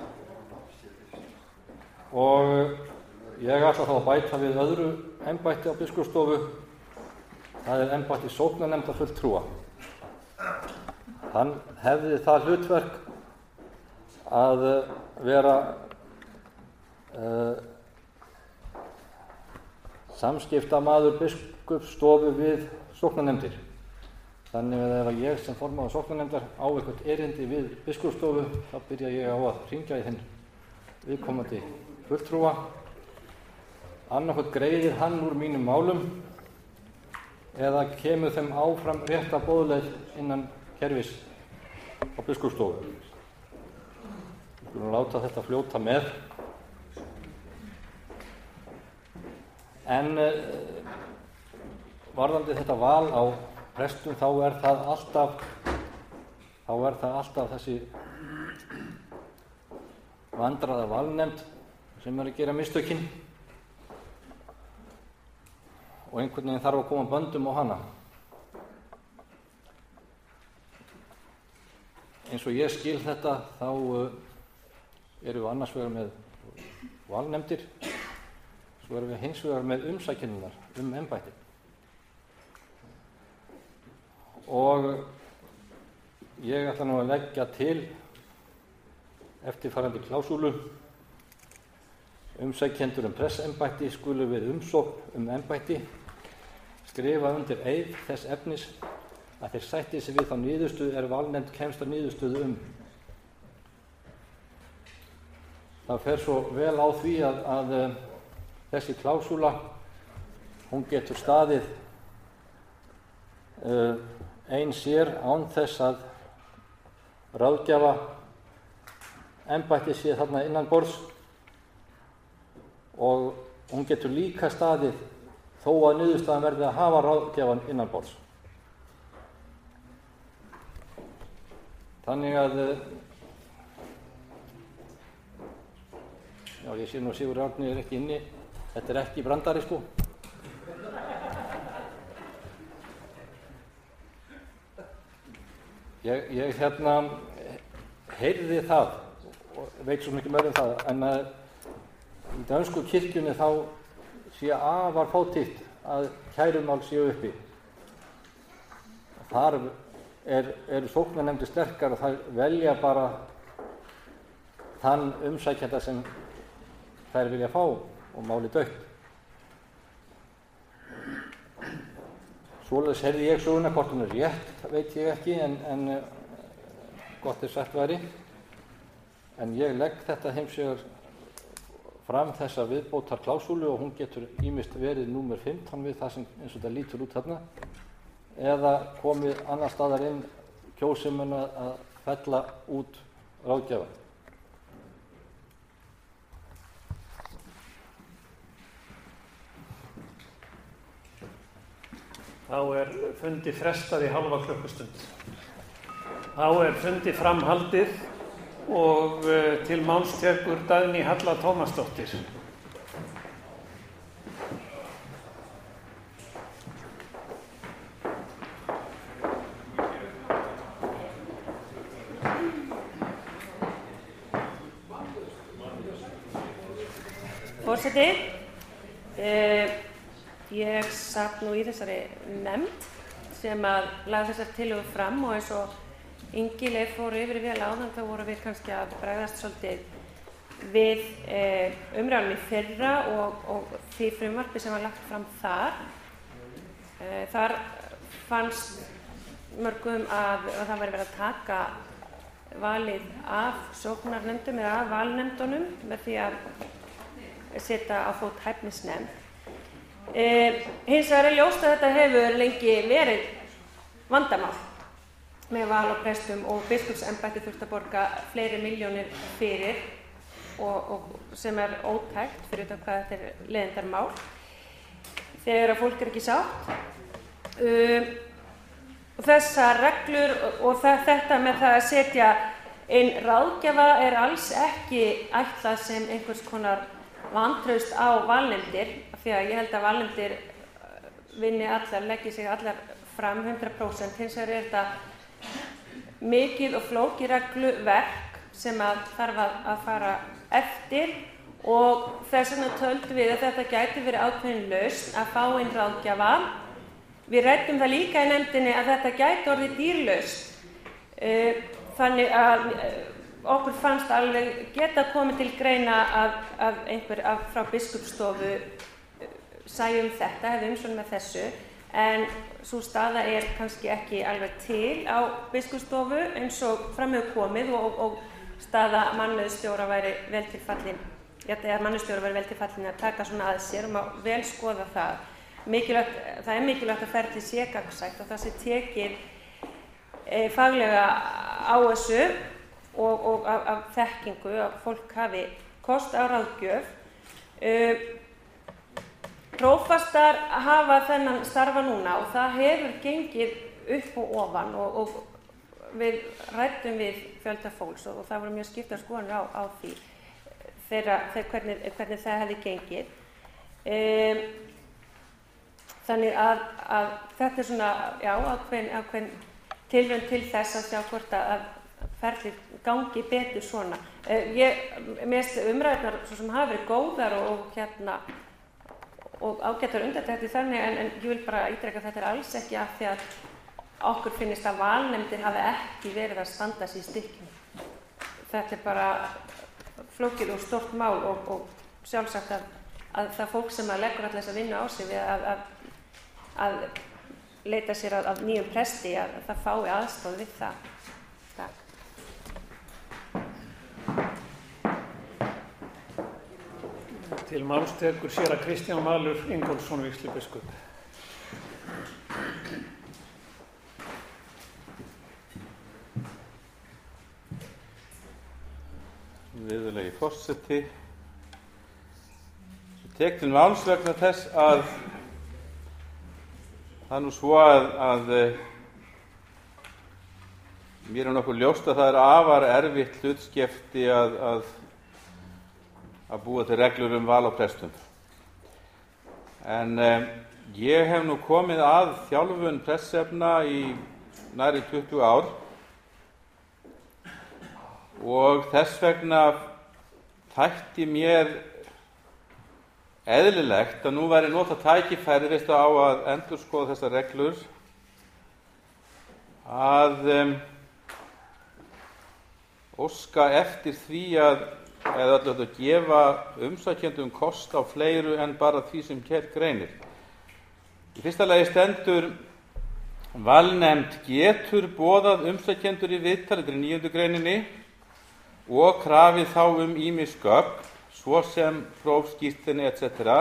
og ég ætla þá að bæta við öðru embætti á biskupsstofu. Það er embætti sóknarnefndarfulltrúa. Hann hefði það hlutverk að vera samskiptamaður biskupsstofu við sóknarnefndir. Þannig að ef ég sem formaður sóknarnefndar á eitthvað erindi við biskupsstofu, þá byrja ég á að hringja í þinn viðkomandi fulltrúa. Annarkvæmt greiðir hann úr mínum málum eða kemur þeim áfram rétta boðleið innan kerfis á biskupsstofu. Við skulum láta þetta fljóta með. En varðandi þetta val á prestum þá er það alltaf þessi vandraða valnefnd sem er að gera mistökin og einhvern veginn þarf að koma böndum á hana. Eins og ég skil þetta þá erum við annars vegar með valnefndir, svo erum við hins vegar með umsækjenurnar embætti. Og ég ætla nú að leggja til eftirfarandi klásúlu: umsækjendur prestsembætti skulu við umsókn embætti skrifa undir eið þess efnis að þeir sætti sig við þá niðurstöðu valnefnd kemst að niðurstöðu Það fer svo vel á því að þessi klásúla, hún getur staðið ein sér án þess að ráðgjafa embætti sé þarna innanborðs, og hún getur líka staðið þó að niðurstaðan verði að hafa ráðgjafann innanborðs. Þannig að já, ég sé nú Sigur Árni er ekki inni. Þetta er ekki brandari, sko. Ég heyrði það og veit svo mikið meira það, en í dönsku kirkjunni þá sé afar fátítt að kærumál séu uppi. Þar eru sóknarnefndir sterkar og þær velja bara þann umsækjanda sem þær vilja fá og máli dautt. Svoleiðis heyrði ég söguna, hvort hún er rétt veit ég ekki, en gott sagt væri. En ég legg þetta hins vegar fram, þessa viðbótar klásúlu, og hún getur ýmist verið númer 15 við það sem eins og þetta lítur út þarna, eða komið annar staðar inn kjósum að fella út ráðgjafa. Þá er fundi frestað í hálfa klukkustund. Þá er fundi framhaldið og til máls tekur Dagný Halla Tómasdóttir. Forseti, ég sat nú í þessari nefnd sem að lagði þessar tillögur fram, og eins og Ingi Leif fóru yfir vel áðan, þá voru við kannski að bregðast svolítið við umræðunum í fyrra og því frumvarpi sem var lagt fram þar. Þar fannst mörgum að það væri verið að taka valið af sóknarnefndum eða af valnefndunum með því að setja á fót hæfnisnefnd. Hins vegar er ljóst að þetta hefur lengi verið vandamál með val á prestum, og biskupsembætti þurfti að borga fleiri milljónir fyrir, og sem er ótækt fyrir utan hvað þetta er leiðindarmál þegar að fólk er ekki sátt. Þessar reglur og þetta með það að setja inn ráðgjafa er alls ekki ætlað sem einhvers konar vantraust á valnefndir, því að ég held að valnefndir vinni allar, leggi sig allar fram 100%. Hins vegar er þetta mikið og flókið regluverk sem að þarf að fara eftir, og þess vegna töldum við að þetta gæti verið ákveðin lausn að fá inn ráðgjafa. Við ræddum það líka í nefndinni að þetta gæti orðið dýrlausn, þannig að okkur fannst alveg geta komið til greina að einhver frá biskupsstofu sæjum þetta, hefði umsjón með þessu, en sú staða er kannski ekki alveg til á biskupsstofu eins og fram hefur komið, og staða mannauðsstjóra væri vel til fallin, eða mannauðsstjóra væri vel til fallin að taka svona að sér, og má vel skoða það. það er mikilvægt að ferlið sé gagnsætt og það sé tekið faglega á þessu og af þekkingu að fólk hafi kost á ráðgjöf. Prófastar hafa þennan starfa núna og það hefur gengið upp og ofan og við ræddum við fjölda fólks og það voru mjög skiptar skoðanir á því hvernig það hefði gengið. Þannig að þetta er svona, já, ákveðin tilraun til þess að sjá hvort að ferlið gangi betur svona. Mér finnst umræðurnar svo sem hafa verið góðar og ágætar undirtektir þannig en ég vil bara ítreka að þetta er alls ekki af því að okkur finnist að valnefndir hafi ekki verið að standa sig í stykkinu. Þetta er bara flókið og stórt mál og sjálfsagt að það fólk sem leggur alltaf þessa vinnu á sig við að leita sér að nýjum presti að það fái aðstoð við það. Takk. Til máls tekur séra Kristján Valur Ingólfsson vígslubiskup. Virðulegi forseti, tek til máls vegna þess að það er nú svo að mér er nokkuð ljóst að það er afar erfitt hlutskipti að búa til reglur val á prestum. En ég hef nú komið að þjálfun prestsefna í nærri 20 ár og þess vegna þætti mér eðlilegt að nú væri notað tækifæri á að endurskoða þessar reglur að óska eftir því eða að gefa umsækjendum kost á fleiru en bara því sem hér greinir. Í fyrsta lagi stendur valnefnd getur boðað umsækjendur í viðtal, þetta er í 9. greininni, og krafið þá ýmis gögn, svo sem prófskírteini etc.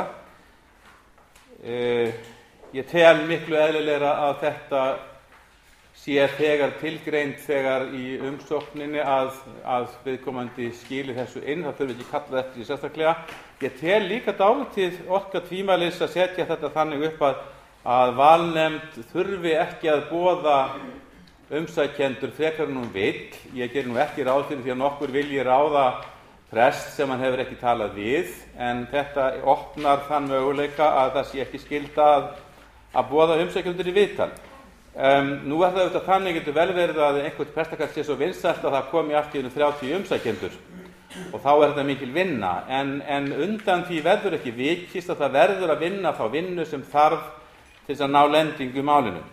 Ég tel miklu eðlilegra að þetta sé þegar tilgreind þegar í umsókninni að viðkomandi skili þessu inn, það þurfi ekki kallað eftir því sérstaklega. Ég tel líka dálítið orka tvímælis að setja þetta þannig upp að valnefnd þurfi ekki að boða umsækjendur frekar en hún vill. Ég geri nú ekki ráð fyrir því að nokkur vilji ráða prest sem hann hefur ekki talað við, en þetta opnar þann möguleika að það sé ekki skylda að boða umsækjendur í viðtal. Nú er það auðvitað þannig getur vel verið að einhvern prestakall sé svo vinsælt að það komi allt í 30 umsækjendur og þá er þetta mikil vinna, en undan því verður ekki vikist að það verður að vinna þá vinnu sem þarf til þess að ná lendingu í málinu.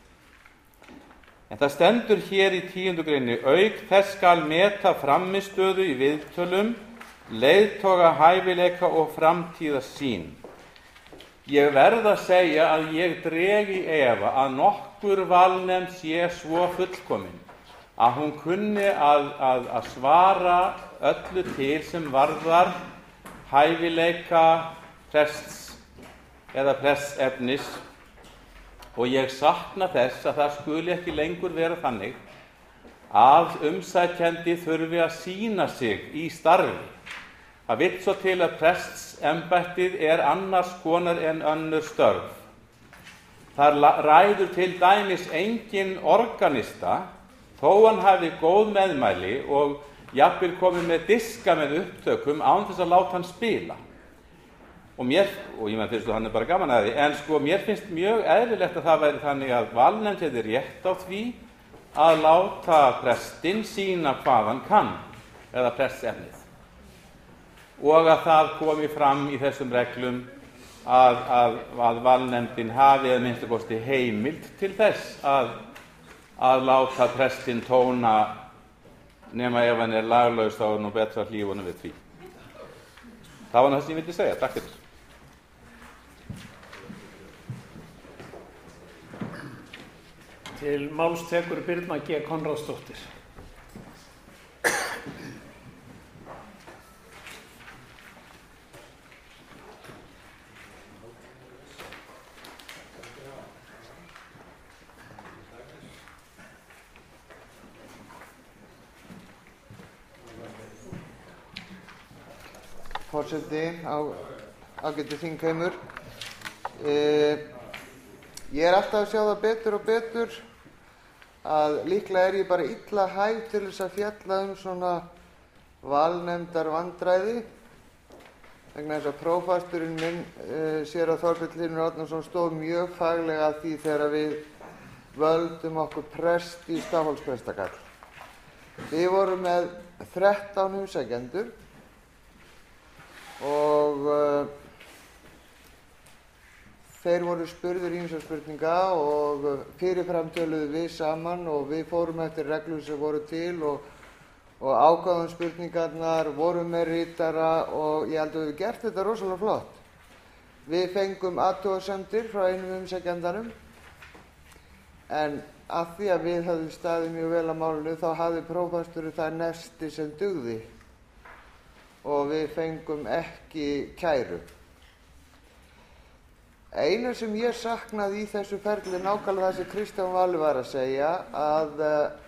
En það stendur hér í 10. greininni, auk þess skal meta frammistöðu í viðtölum, leiðtoga, hæfileika og framtíðarsýn. Ég verð að segja að ég dreg í efa að nokkur valnefnd sé svo fullkomin að hún kunni að svara öllu til sem varðar hæfileika prests eða prestsefnis, og ég sakna þess að það skuli ekki lengur vera þannig að umsækjandi þurfi að sýna sig í starfi. Það vill svo til að prestsembættið er annars konar en önnur störf. Það ræður til dæmis engin organista, þó hann hafi góð meðmæli og jafnvel komið með diska með upptökum án þess að láta hann spila. Og ég finnst hann bara gaman að því, en mér finnst mjög eðlilegt að það væri þannig að valnefnd hefði rétt á því að láta prestinn sýna hvað hann kann, eða prestsefnið. Og að það komi fram í þessum reglum að valnefndin hafi að minnsta kosti heimild til þess að láta prestinn tóna nema ef hann er laglaus þá er nú betra að hlífa honum við því. Það var það sem ég vildi segja. Takk fyrir. Til máls tekur Birna G. Konráðsdóttir. forseti, ágæti þingheimur. Ég alltaf að sjá það betur og betur að líklega ég bara illa hæf til þess að fjalla svona valnefndar vandræði vegna þess að prófasturinn minn, séra Þorbjörn Hlynur Árnason, stóð mjög faglega að því þegar við völdum okkur prest í Stafholtsprestakall. Við vorum með 13 umsækjendur og þeir voru spurðir ýmissa spurninga og fyrirfram töluðum við saman og við fórum eftir reglur sem voru til og ákváðum spurningarnar, vorum með ritara og ég held að við hefum gert þetta rosalega flott. Við fengum athugasemdir frá einum umsækjandanum en af því að við höfðum staðið mjög vel að málinu þá hafði prófasturinn það nesti sem dugði og við fengum ekki kæru. Einu sem ég saknaði í þessu ferli nákvæmlega það sem Kristján Valur var að segja að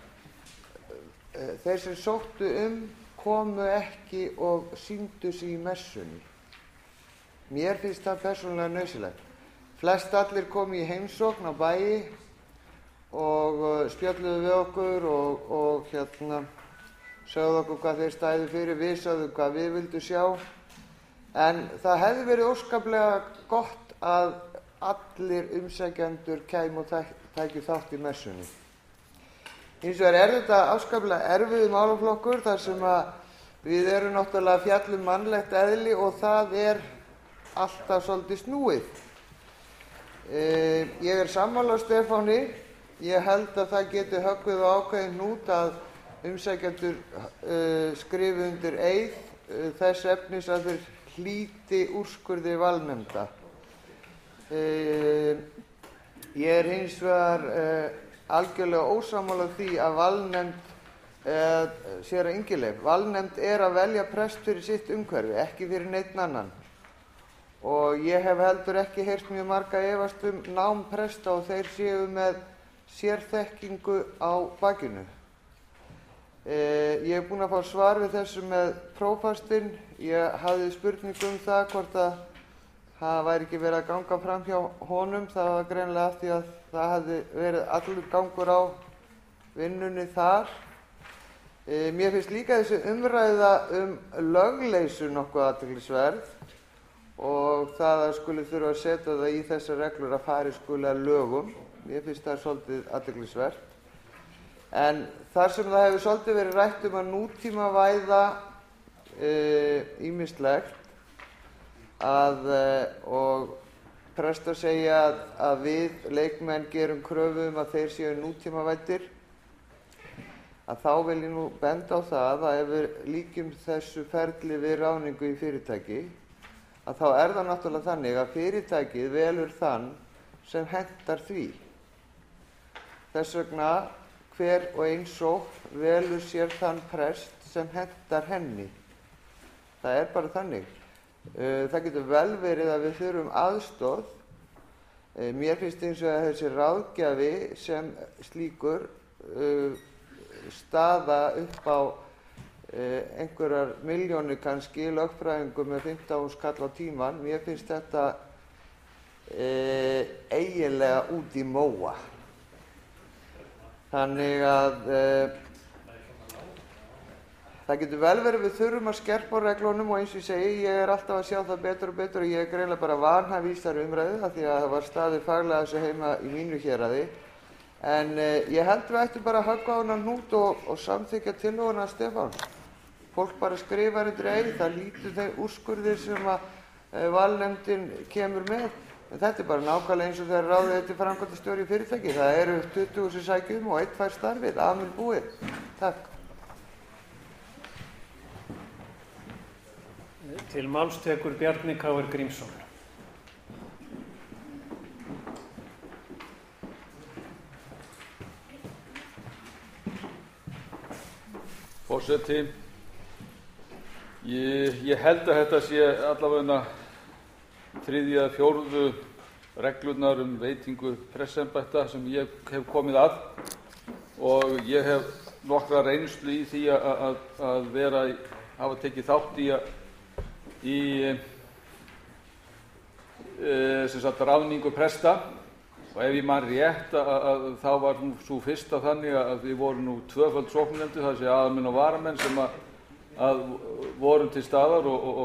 þeir sem sóttu komu ekki og sýndu sig í messunni. Mér finnst það persónulega nauðsynlegt. Flest allir komu í heimsókn á bæi og spjölluðu við okkur og sögðu okkur hvað þeir stæðu fyrir, við sögðu hvað við vildum sjá. En það hefði verið óskaplega gott að allir umsækjendur kæmu og tækju þátt í messunni. Hins vegar þetta afskaplega erfiður málaflokkur þar sem að við erum náttúrulega að fjalla um mannlegt eðli og það alltaf svolítið snúið. Ég sammála Stefáni, ég held að það geti höggvið á ákveðinn hnút að umsækjendur skrifi undir eið þess efnis að þeir hlíti úrskurði valnefnda. Ég hins vegar algjörlega ósammála því að valnefnd, séra Ingileif, valnefnd að velja prest fyrir sitt umhverfi, ekki fyrir neinn annan. Og ég hef heldur ekki heyrt mjög marga efast nám presta og þeir séu með sérþekkingu á bakinu. Ég búinn að fá svar við þessu með prófastinn. Ég hafði spurningu það hvort að það væri ekki verið að ganga fram hjá honum. Það var greinilega af því að það hafði verið allur gangur á vinnunni þar. Mér finnst líka þessi umræða lögleysu nokkuð athyglisverð og það að skuli þurfa að setja það í þessar reglur að fari skuli að lögum. Mér finnst það svolítið athyglisvert. En þar sem það hefur svolítið verið rætt að nútímavæða ýmislegt og prestar segja að við leikmenn gerum kröfu að þeir séu nútímavæddir, að þá vil ég nú benda á það að ef við líkjum þessu ferli við ráðningu í fyrirtæki, að þá það náttúrulega þannig að fyrirtækið velur þann sem hentar því. Þess vegna hver og einn sókn velur sér þann prest sem hentar henni. Það bara þannig. Það getur vel verið að við þurfum aðstoð. Mér finnst eins og að þessi ráðgjafi sem slíkur staða upp á einhverjar milljónir kannski, lögfræðingum með 15.000 kall á tíman. Mér finnst þetta eiginlega út í móa. Þannig að það getur vel verið við þurfum að skerpa á reglunum og eins og ég segi, ég alltaf að sjá það betur og betur og ég greinilega bara vanhæf í þessari umræðu af því að það var staðið faglega þessu heima í mínu héraði. En ég held við ættum bara að höggva á þennan hnút og samþykkja tillöguna Stefán. Fólk bara skrifar undir eið, það lítur þeir úrskurðir sem að valnefndin kemur með. En þetta bara nákvæmlega eins og þegar ráðið til framkvæmdastjóri í fyrirtæki. Það eru 20 sem sækjum og 1 fær starfið, amen búið. Takk. Til máls tekur Bjarni K. Grímsson. Forseti, ég held að þetta sé allavega 3. eða 4. reglurnar veitingu prestsembætta sem ég hef komið að og ég hef nokkra reynslu í því að hafa tekið þátt í ráðningu presta, og ef ég man rétt að þá var svo fyrsta þannig að við vorum nú tvöföld sóknarnefndir, það sé aðalmenn og varamenn sem að vorum til staðar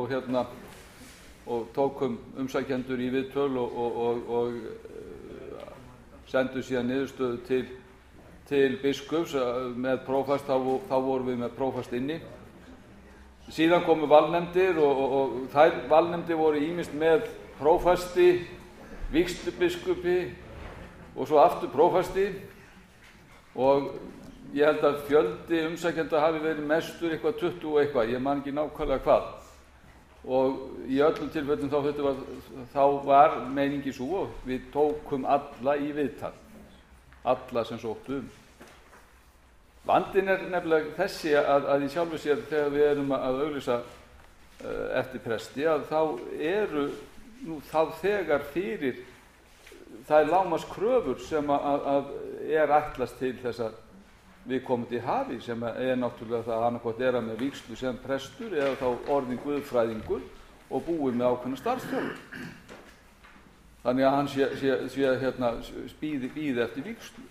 og tókum umsækjendur í viðtöl og sendu síðan niðurstöðu til biskups með prófast, þá vorum við með prófast inni. Síðan komu valnefndir og þær valnefndir voru ýmist með prófasti, vígslubiskupi og svo aftur prófasti, og ég held að fjöldi umsækjenda hafi verið mestur eitthvað 20 og eitthvað, ég man ekki nákvæmlega hvað. Og í öllum tilfellum þá var meiningi svo og við tókum alla í viðtal, alla sem sóttu Vandinn nefnilega þessi að í sjálfu sér þegar við erum að auglýsa eftir presti, að þá eru nú þá þegar fyrir það lágmarkskröfur sem að ætlast til þess að viðkomandi hafi, sem náttúrulega það annaðhvort að með vígslu sem prestur eða þá orðinn guðfræðingur og búið með ákveðna starfsþjálfun. Þannig að hann bíði eftir vígslu.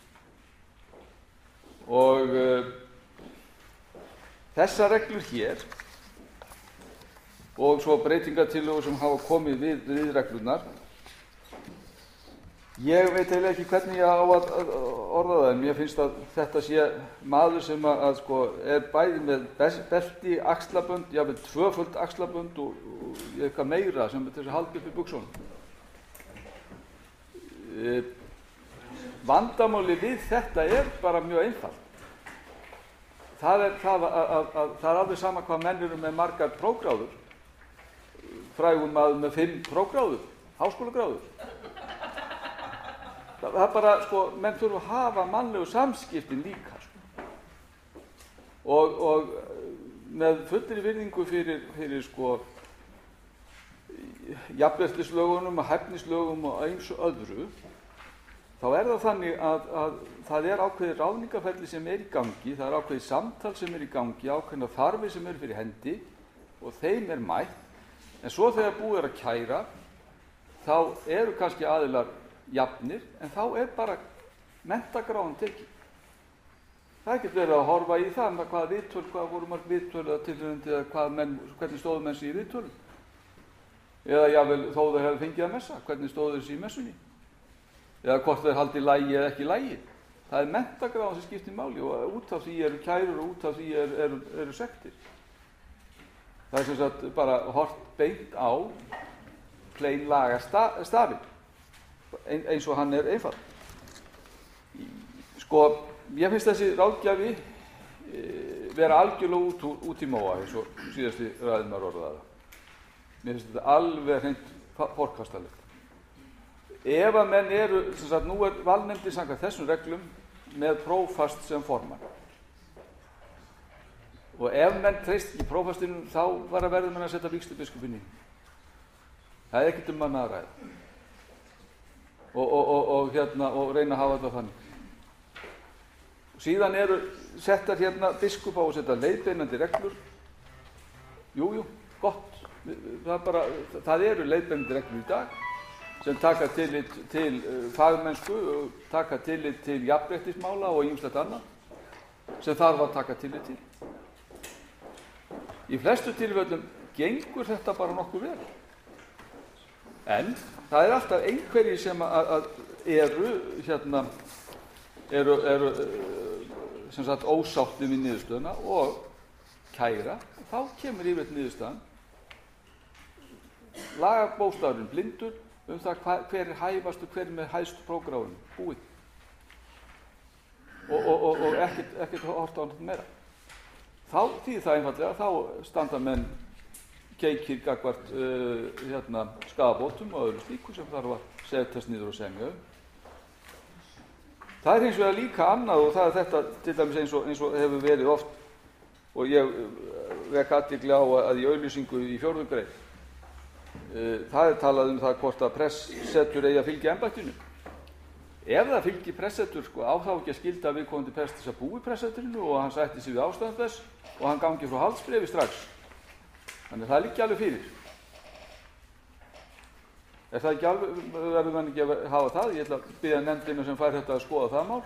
Og þessar reglur hér og svo breytingartillögur sem hafa komið við reglurnar, ég veit eiginlega ekki hvernig ég á að orða það, en mér finnst að þetta sé maður sem er bæði með belti, axlabönd, jafnvel tvöföld axlabönd og eitthvað meira sem til þess að halda upp í buxunum. Vandamáli við þetta er bara mjög einfalt. Það er alveg sama hvað menn eru með margar prófgráður. Frægur maður með 5 prófgráður, háskólagráður. Það er bara, menn þurfa að hafa mannlegu samskiptin líka. Og með fullri virðingu fyrir jafnréttislögunum og hæfnislögum og eins og öðru, þá er það þannig að það er ákveðið ráðningarferli sem er í gangi, það er ákveðið samtal sem er í gangi, ákveðna þarfir sem eru fyrir hendi og þeim er mætt. En svo þegar búið er að kæra, þá eru kannski aðilar jafnir, en þá er bara menntagráðan tekið. Það er ekkert verið að horfa í það, hvaða viðtöl, hvað voru marg viðtöl eða tilhörandi eða hvernig stóðu menn sig í viðtölum. Eða jafnvel þó þeir hefðu fengið að messa, hvernig stóðu þeir sig í messunni. Eða hvort þeir haldi lægi eða ekki lægi. Það er menntagráðan sem skiptir máli og út af því eru kærur og út af því eru sektir. Það er sem sagt bara hort beint á klein lagastafinn, eins og hann er einfalt. Ég finnst þessi ráðgjafi vera algjörlega út í móa, eins og síðasti ræðumar orðaði það. Mér finnst þetta alveg hreint forkastalegt. Ef að menn eru, nú er valnefndin samkvæmt þessum reglum með prófast sem formann. Og ef menn treyst ekki prófastinu, þá var að verða menn að setja vígslubiskupinn í. Það er ekkert mann að ræða. Og reyna að hafa þetta þannig. Síðan eru settar biskup á að setja leiðbeinandi reglur. Jú, gott. Það eru leiðbeinandi reglur í dag sem taka tillit til fagmennsku og taka tillit til jafnréttismála og ýmislegt annað sem þarf að taka tillit til. Í flestu tilfellum gengur þetta bara nokkuð vel. En það er alltaf einhverjir sem eru sem sagt ósátti við niðurstöðuna og kæra, þá kemur yfirleitt niðurstaðan lagabókstafurinn blindur það hver er hæfastur, hver er með hæstu prófgráðunum, búið. Og ekkert hort á náttúrulega meira. Þá þýðir það einfallega, þá standa menn keikir gagnvart skaðabótum og öðru slíku sem þarf að setjast niður og semja um. Það er hins vegar líka annað og það er þetta til dæmis eins og hefur verið oft og ég vek athygli á að í auglýsingu í 4. grein það er talað um það hvort að prestssetur eigi að fylgja embættinu. Ef það fylgir prestssetur á þá ekki að skylda viðkomandi prest þess að búi í prestsseturinu og hann sætti sig við ástæðan þess og hann gangi frá haldsbréfi strax. Þannig það liggi alveg fyrir. Er það ekki alveg, verður mann ekki að hafa það? Ég ætla að biðja nefndina sem fær þetta að skoða það mál.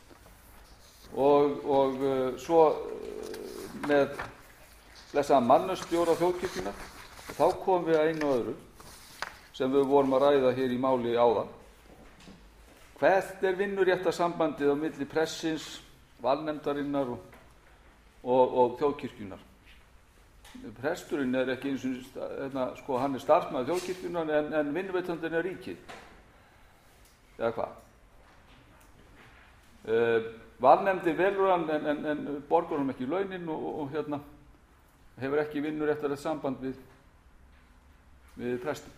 Og svo með blessaðan mannastjóra þjóðkirkjunnar, þá komum við að einu og öðru sem við vorum að ræða hér í máli áðan. Hvert er vinnuréttarsambandið á milli pressins, valnefndarinnar og þjóðkirkjunnar? Presturinn er ekki eins og hann er starfsmaður þjóðkirkjunnar en vinnuveitandinn er ríkið. Eða hvað? Valnefndin velur hann en borgar hann ekki launin og hefur ekki vinnuréttarlegt samband við prestum.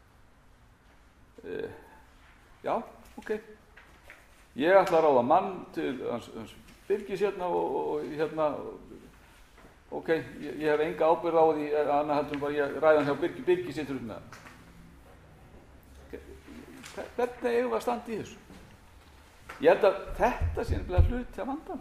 Já, ok. Ég ætla að ráða mann til hans Birgis ok, ég hef enga ábyrgð á því annað heldur bara ég ræða hann hjá Birgi situr upp með hann. Hvernig eigum við að standa í þessu? Ég held að þetta sé nefnilega hluti af vandanum.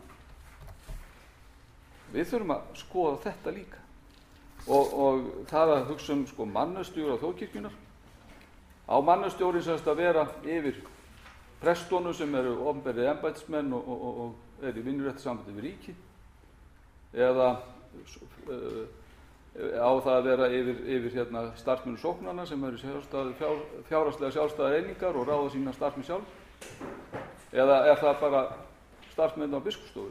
Við þurfum að skoða þetta líka. Og það að hugsa mannastjóra þjóðkirkjunnar. Á mannastjórinn semst að vera yfir prestónum sem eru opinberir embættismenn og eru í vinnuréttarsambandi við ríkið. Eða á það að vera yfir starfsmenn sóknarna sem eru fjárhagslega sjálfstæðar einingar og ráða sína starfsmenn sjálf. Eða er það bara starfsmenn á biskupsstofu?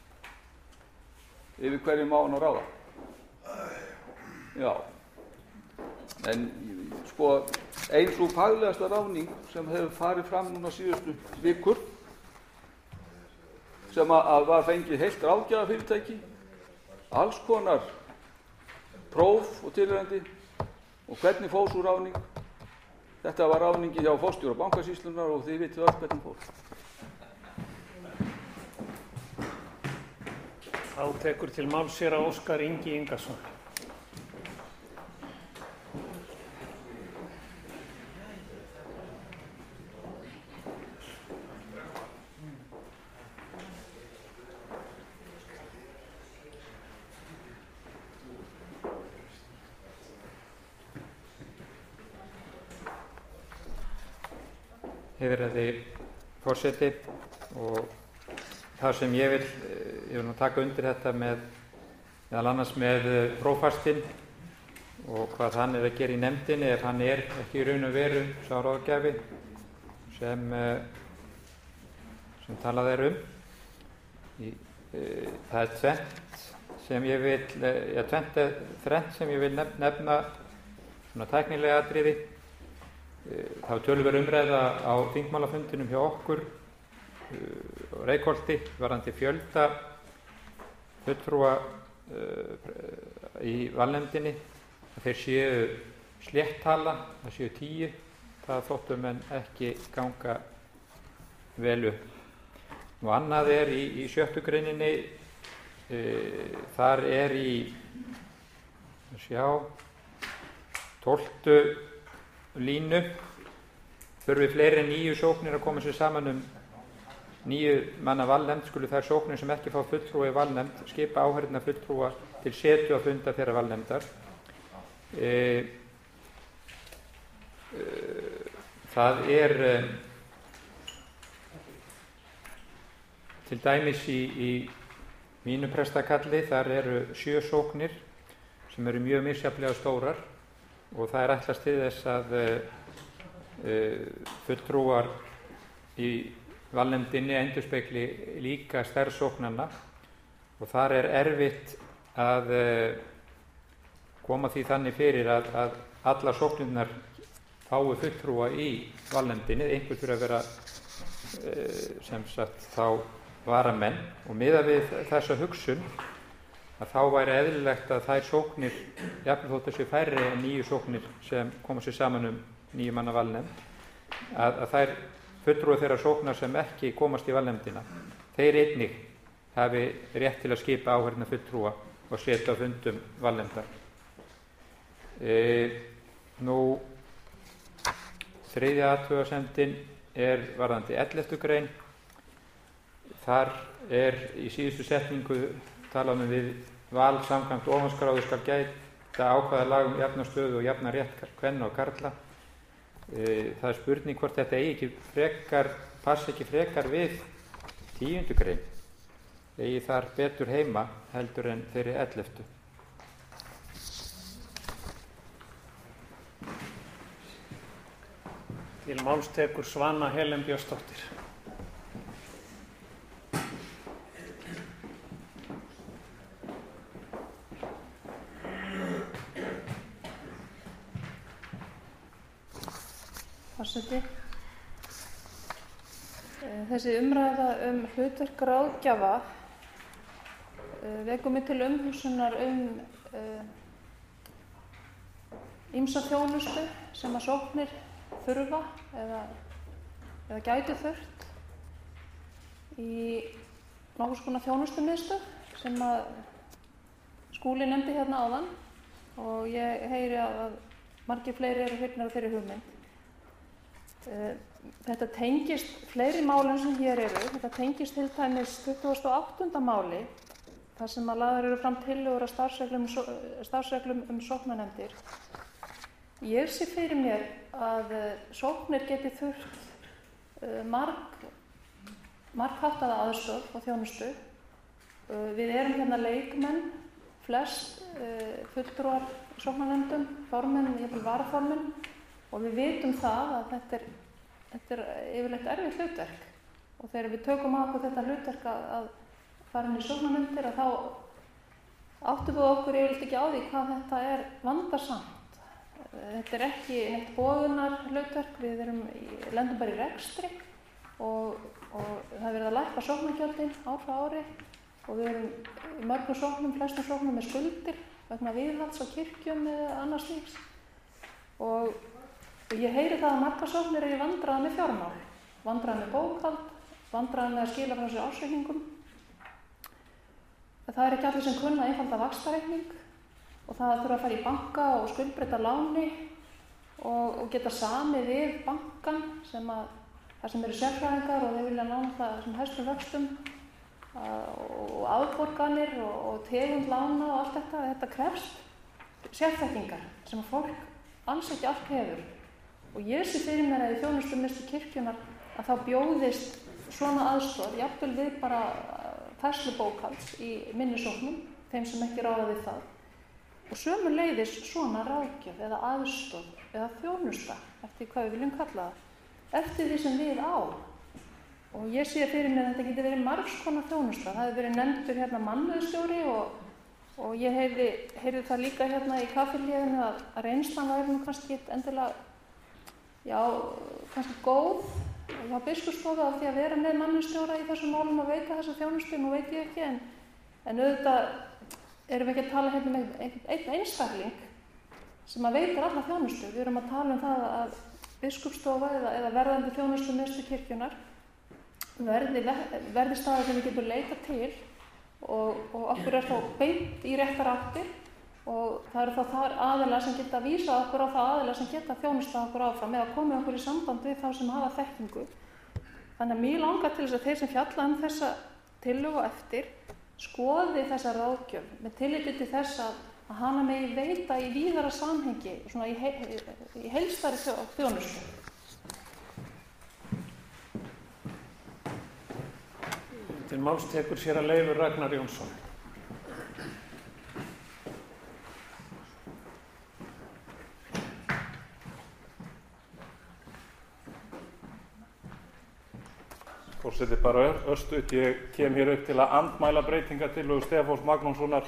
Yfir hverjum á hann að ráða? Já. En ein sú faglegasta ráðning sem hefur farið fram núna síðustu vikur sem að var fengið heilt ráðgjafafyrirtæki, alls konar próf og tilræðandi og hvernig fór sú ráðning? Þetta var ráðningi hjá forstjóra Bankasýslunnar og þið vitið öll hvernig fór. Þá tekur til máls séra Óskar Ingi Ingason. Heiðraði forseti, og það sem ég vil taka undir þetta meðal annars með prófastinn og hvað hann er að gera í nefndinni ef hann er ekki í raun og veru sá ráðgjafi sem talað er um. Það er þrennt sem ég vil nefna svona tæknilega atriði. Það var töluverð umræða á þingmálafundinum hjá okkur Reykholti varðandi fjölda fulltrúa í valnefndinni, að þeir séu sléttala, það séu 10, það þóttu menn ekki ganga vel upp. Nú annað er í 6. greininni, þar er í 12. línu, þurfi fleiri en 9 sóknir að koma sér saman 9 manna valnefnd, skulu þær sóknir sem ekki fá fulltrúa í valnefnd skipa áheyrna fulltrúa til setu á funda þeirra valnefndar. Það er til dæmis í mínu prestakalli, þar eru 7 sóknir sem eru mjög misjafnlega stórar og það er ætlast til þess að fulltrúar í valnefndinni endurspegli líka stærð sóknanna og þar er erfitt að koma því þannig fyrir að allar sóknirnar fái fulltrúa í valnefndinni, einhver fyrir að vera sem sagt þá varamenn, og miðað við þessa hugsun að þá væri eðlilegt að þær sóknir, jafnvel þótt þessi færri en 9 sóknir sem koma sér saman 9 manna valnefnd, að þær fulltrúi þeirra sóknar sem ekki komast í valnefndina, þeir einnig hafi rétt til að skipa áheyrna fulltrúa og setja á fundum valnefndar. Nú, þriðja athugasemdin er varðandi 11. grein. Þar er í síðustu setningu talað við val samkvæmt ofanskráðu skal gæta ákvæða laga jafna stöðu og jafna rétt kvenna og karla. Það er spurning hvort þetta passi ekki frekar við 10. grein, eigi þar betur heima heldur en þeirri 11. Til máls tekur Svana Helen Björnsdóttir. Forseti. Þessi umræða hlutverk ráðgjafa vekur mig til umhugsunar ýmsa þjónustu sem að sóknir þurfa eða gæti þurft í nokkurs konar þjónustumiðstöð sem að Skúli nefndi hérna áðan og ég heyri að margir fleiri eru hrifnir af þeirri hugmynd. Þetta tengist fleiri málum sem hér eru. Þetta tengist til dæmis 28. máli þar sem að lagðar eru fram tillögur að starfsreglum sóknarnefndir. Ég sé fyrir mér að sóknir geti þurft margháttaða aðstoð og þjónustu. Við erum hérna leikmenn, flest fulltrúar sóknarnefndum, formenn, jafnvel varaformenn, og við vitum það að þetta er yfirleitt erfitt hlutverk. Og þegar við tökum á okkur þetta hlutverk að fara inn í sóknarnefndir, þá áttum við okkur yfirleitt ekki á því hvað þetta er vandasamt. Þetta er ekki neitt boðunar hlutverk, við lendum bara í rekstri og það er verið að lækka sóknargjöldin ár frá ári og við erum í mörgum sóknum, flestum sóknum með skuldir vegna viðhalds á kirkjum eða annars slíks. Og ég heyri það að margar sóknir eru í vandræðum með fjármál, vandræðum með bókhald, vandræðum með að skila frá sér ársreikningum. Það er ekki allir sem kunna einfalda vaxtareikning og það þurfa að fara í banka og skuldbreyta láni og geta samið við bankan þar sem eru sérfræðingar og þeir vilja ná það sem hæstum vöxtum og afborganir og tegund lána og allt þetta. Þetta krefst sérþekkingar sem fólk alls ekki allt hefur. Og ég sé fyrir mér að í þjónustumiðstöð kirkjunnar að þá bjóðist svona aðstoð, jafnvel við bara færslubókhalds í minni sóknum, þeim sem ekki ráða við það. Og sömuleiðis svona ráðgjöf eða aðstoð eða þjónusta, eftir hvað við viljum kalla það, eftir því sem við á. Og ég sé fyrir mér að þetta geti verið margs konar þjónusta. Það hefur verið nefndur hérna mannauðsstjóri og ég heyrði það líka hérna í kaffihléðinu að reynslan væri nú kannski endilega, kannski góð hjá biskupsstofu af því að vera með mannauðsstjóra í þessum málum og veita þessa þjónustu, nú veit ég ekki, en auðvitað erum við ekki að tala hérna með einn einstakling sem að veitir alla þjónustu. Við erum að tala um það að biskupsstofa eða verðandi þjónustumiðstöð kirkjunnar verði staðar sem við getum leitað til og okkur er þá beint í réttar áttir og það eru þá þar aðilar sem geta vísað okkur á það aðilar sem geta þjónustað okkur áfram eða komið okkur í samband við þá sem hafa þekkingu. Þannig að mér langar til þess að þeir sem fjalla um þessa tillögu eftir skoði þessa ráðgjöf með tilliti til þess að hana megi veita í víðara samhengi, svona í heilstari þjónustu. Til máls tekur séra Leifur Ragnar Jónsson. Forseti, bara örstutt, ég kem hér upp til að andmæla breytingartillögu Stefáns Magnússonar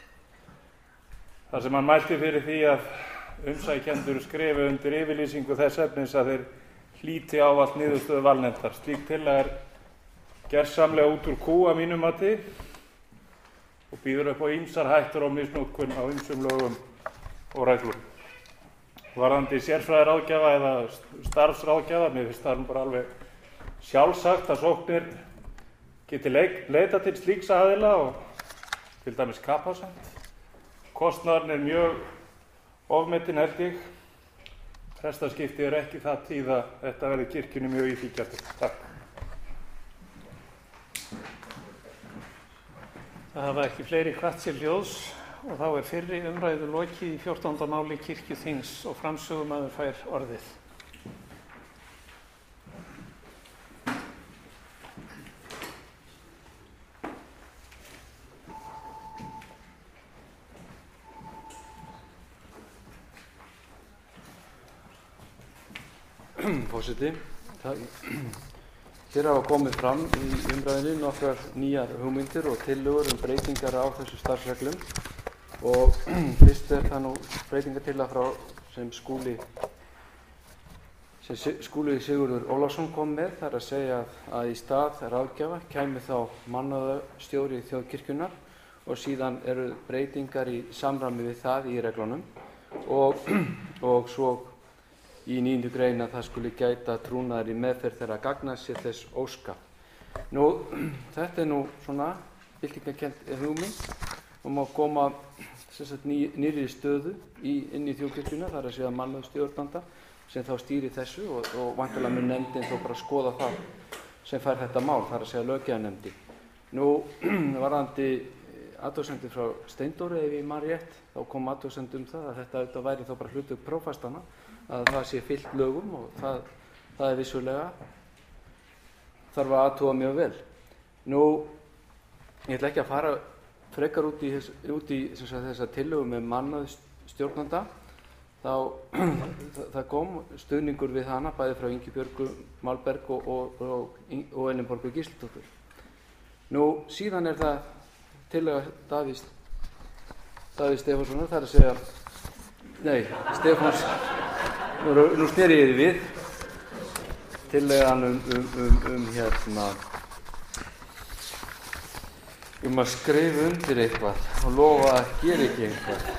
þar sem hann mælti fyrir því að umsækjendur skrifi undir yfirlýsingu þess efnis að þeir hlíti ávallt niðurstöðu valnefndar. Slík tillaga er gersamlega út úr kú að mínu mati og býður upp á ýmsar hættur og misnotkun á ýmsum lögum og reglum. Varðandi sérfræðiráðgjafa eða starfsráðgjafa, mér finnst það bara alveg sjálfsagt að sóknir geti leita til slíks aðila og til dæmis Capacent. Kostnaðurinn er mjög ofmetinn held ég. Prestaskipti er ekki það tíð að þetta verði kirkjunni mjög íþyngjandi. Takk. Það hafa ekki fleiri hvatt sér hljóðs og þá fyrri umræðu lokið í 14. máli kirkjuþings og framsögumaður fær orðið. Forseti. Hér hafa komið fram í umræðinni nokkrar nýjar hugmyndir og tillögur breytingar á þessu starfsreglum og fyrst það nú breytingartillaga frá sem Skúli Sigurður Ólafsson kom með, það að segja að í stað ráðgjafa kæmi þá mannauðastjóri þjóðkirkjunnar og síðan eru breytingar í samræmi við það í reglunum og svo í 9. grein að það skuli gæta trúnaðar í meðferð þeirra gagna sér þess óska. Þetta er nú svona byltingarkennd hugmynd og má koma nýrri stöðu inn í þjóðkirkjuna, það er að segja mannauðsstjórnanda sem þá stýri þessu og væntanlega mun nefndin þó bara skoða það sem fær þetta mál, það er að segja löggjafarnefndin. Varðandi athugasemdir frá Steindóri, ef ég man rétt, þá kom athugasemd það að þetta væri þá bara hlutverk prófastana, að það sé fylgt lögum og það er vissulega þarf að athuga mjög vel. Ég ætla ekki að fara frekar út í þessa tillögu með mannauðsstjórnanda. Það kom stuðningur við hana bæði frá Ingibjörgu Malberg og Elinborgu Gísladóttur. Síðan er það tillaga Davíðs Stefánssonar, það er að segja Stefáns, nú sneri ég því við, tillagan að skrifa undir eitthvað og lofa að gera ekki eitthvað.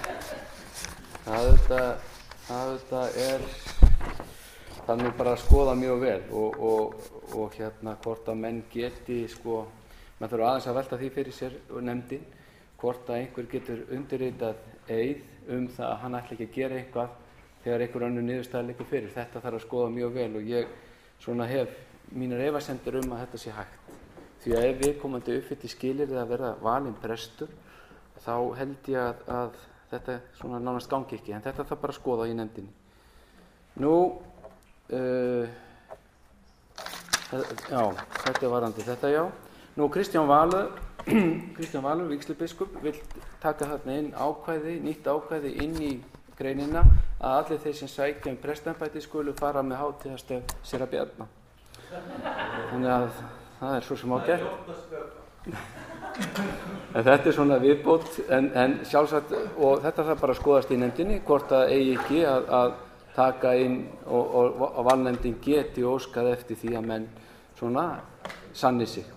Það er nú bara að skoða mjög vel og hvort að menn geti maður þarf aðeins að velta því fyrir sér og nefndin hvort að einhver getur undirritað eið það að hann ætli ekki að gera eitthvað þegar einhver önnur niðurstaða liggur fyrir. Þetta þarf að skoða mjög vel og ég hef mínar efasemdir að þetta sé hægt. Því að ef viðkomandi uppfyllir skilyrði að verða valinn prestur þá held ég að þetta nánast gangi ekki, en þetta þarf bara að skoða í nefndinni. Þetta er varðandi þetta, já. Kristján Valur, vígslubiskup, vill taka þarna inn nýtt ákvæði inn í greinina að allir þeir sem sækja prestaembætti skulu fara með hátíðarstef séra Bjarna. Þannig að það er svo sem ágætt. En þetta er svona viðbót, en sjálfsagt, og þetta þarf bara að skoðast í nefndinni, hvort það eigi ekki að taka inn og valnefndin geti óskað eftir því að menn sanni sig.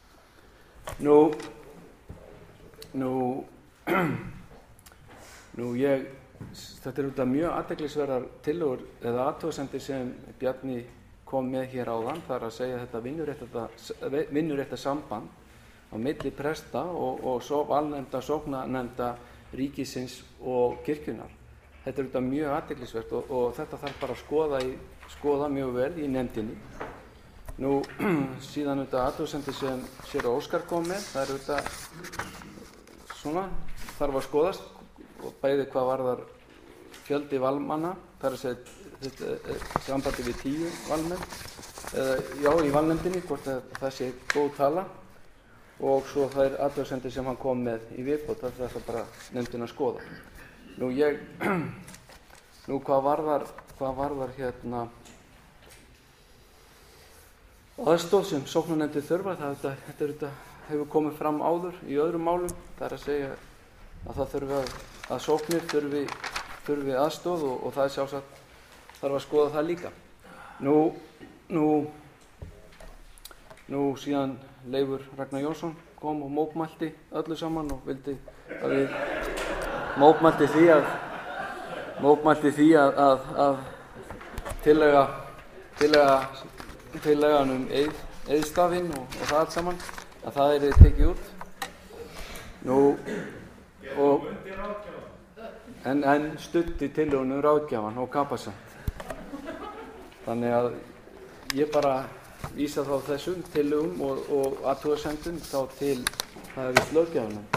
Þetta er auðvitað mjög athyglisverðar tillögur eða athugasemdir sem Bjarni kom með hér áðan, það er að segja þetta vinnuréttarsamband á milli presta og svo valnefnda sóknarnefnda ríkisins og kirkjunnar. Þetta er auðvitað mjög athyglisvert og þetta þarf bara að skoða mjög vel í nefndinni. Síðan auðvitað athugasemdir sem séra Óskar kom með, það er auðvitað þarf að skoðast og bæði hvað varðar fjöldi valmanna, það er að segja sambandi við 10 valmenn, í valnefndinni, hvort það sé góð tala og svo það er athugasemdir sem hann kom með í viðbót, það er bara nefndin að skoða. Hvað varðar aðstoð sem sóknarnefndir þurfa, þetta hefur komið fram áður í öðrum málum, það er að segja að það þurfi að sóknir þurfi aðstoð og það er sjálfsagt þarf að skoða það líka. Síðan Leifur Ragnar Jónsson kom og mótmælti öllu saman og vildi að við mótmælti því að tillagan eiðstafinn og það allt saman, að það er tekið út. En studdi tillögunum ráðgjafann og kapasant. Þannig að ég bara vísa þá þessum tillögum og athugasemdum þá til það er vist löggjafanum.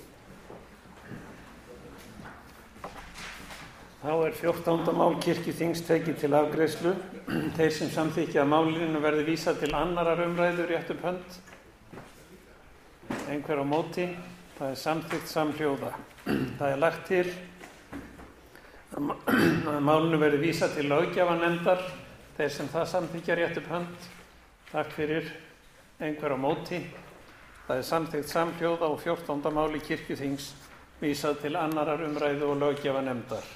Þá er 14. mál kirkjuþings tekið til afgreiðslu. Þeir sem samþykkja að málinu verði vísað til annarar umræðu rétt upp hönd. Einhver á móti? Það er samþykkt samhljóða. Það er lagt til að málinu verði vísað til löggjafarnefndar Þeir sem það samþykkja rétt upp hönd. Takk fyrir. Einhver á móti. Það er samþykkt samhljóða og 14. máli kirkjuþings vísað til 2. umræðu og löggjafarnefndar.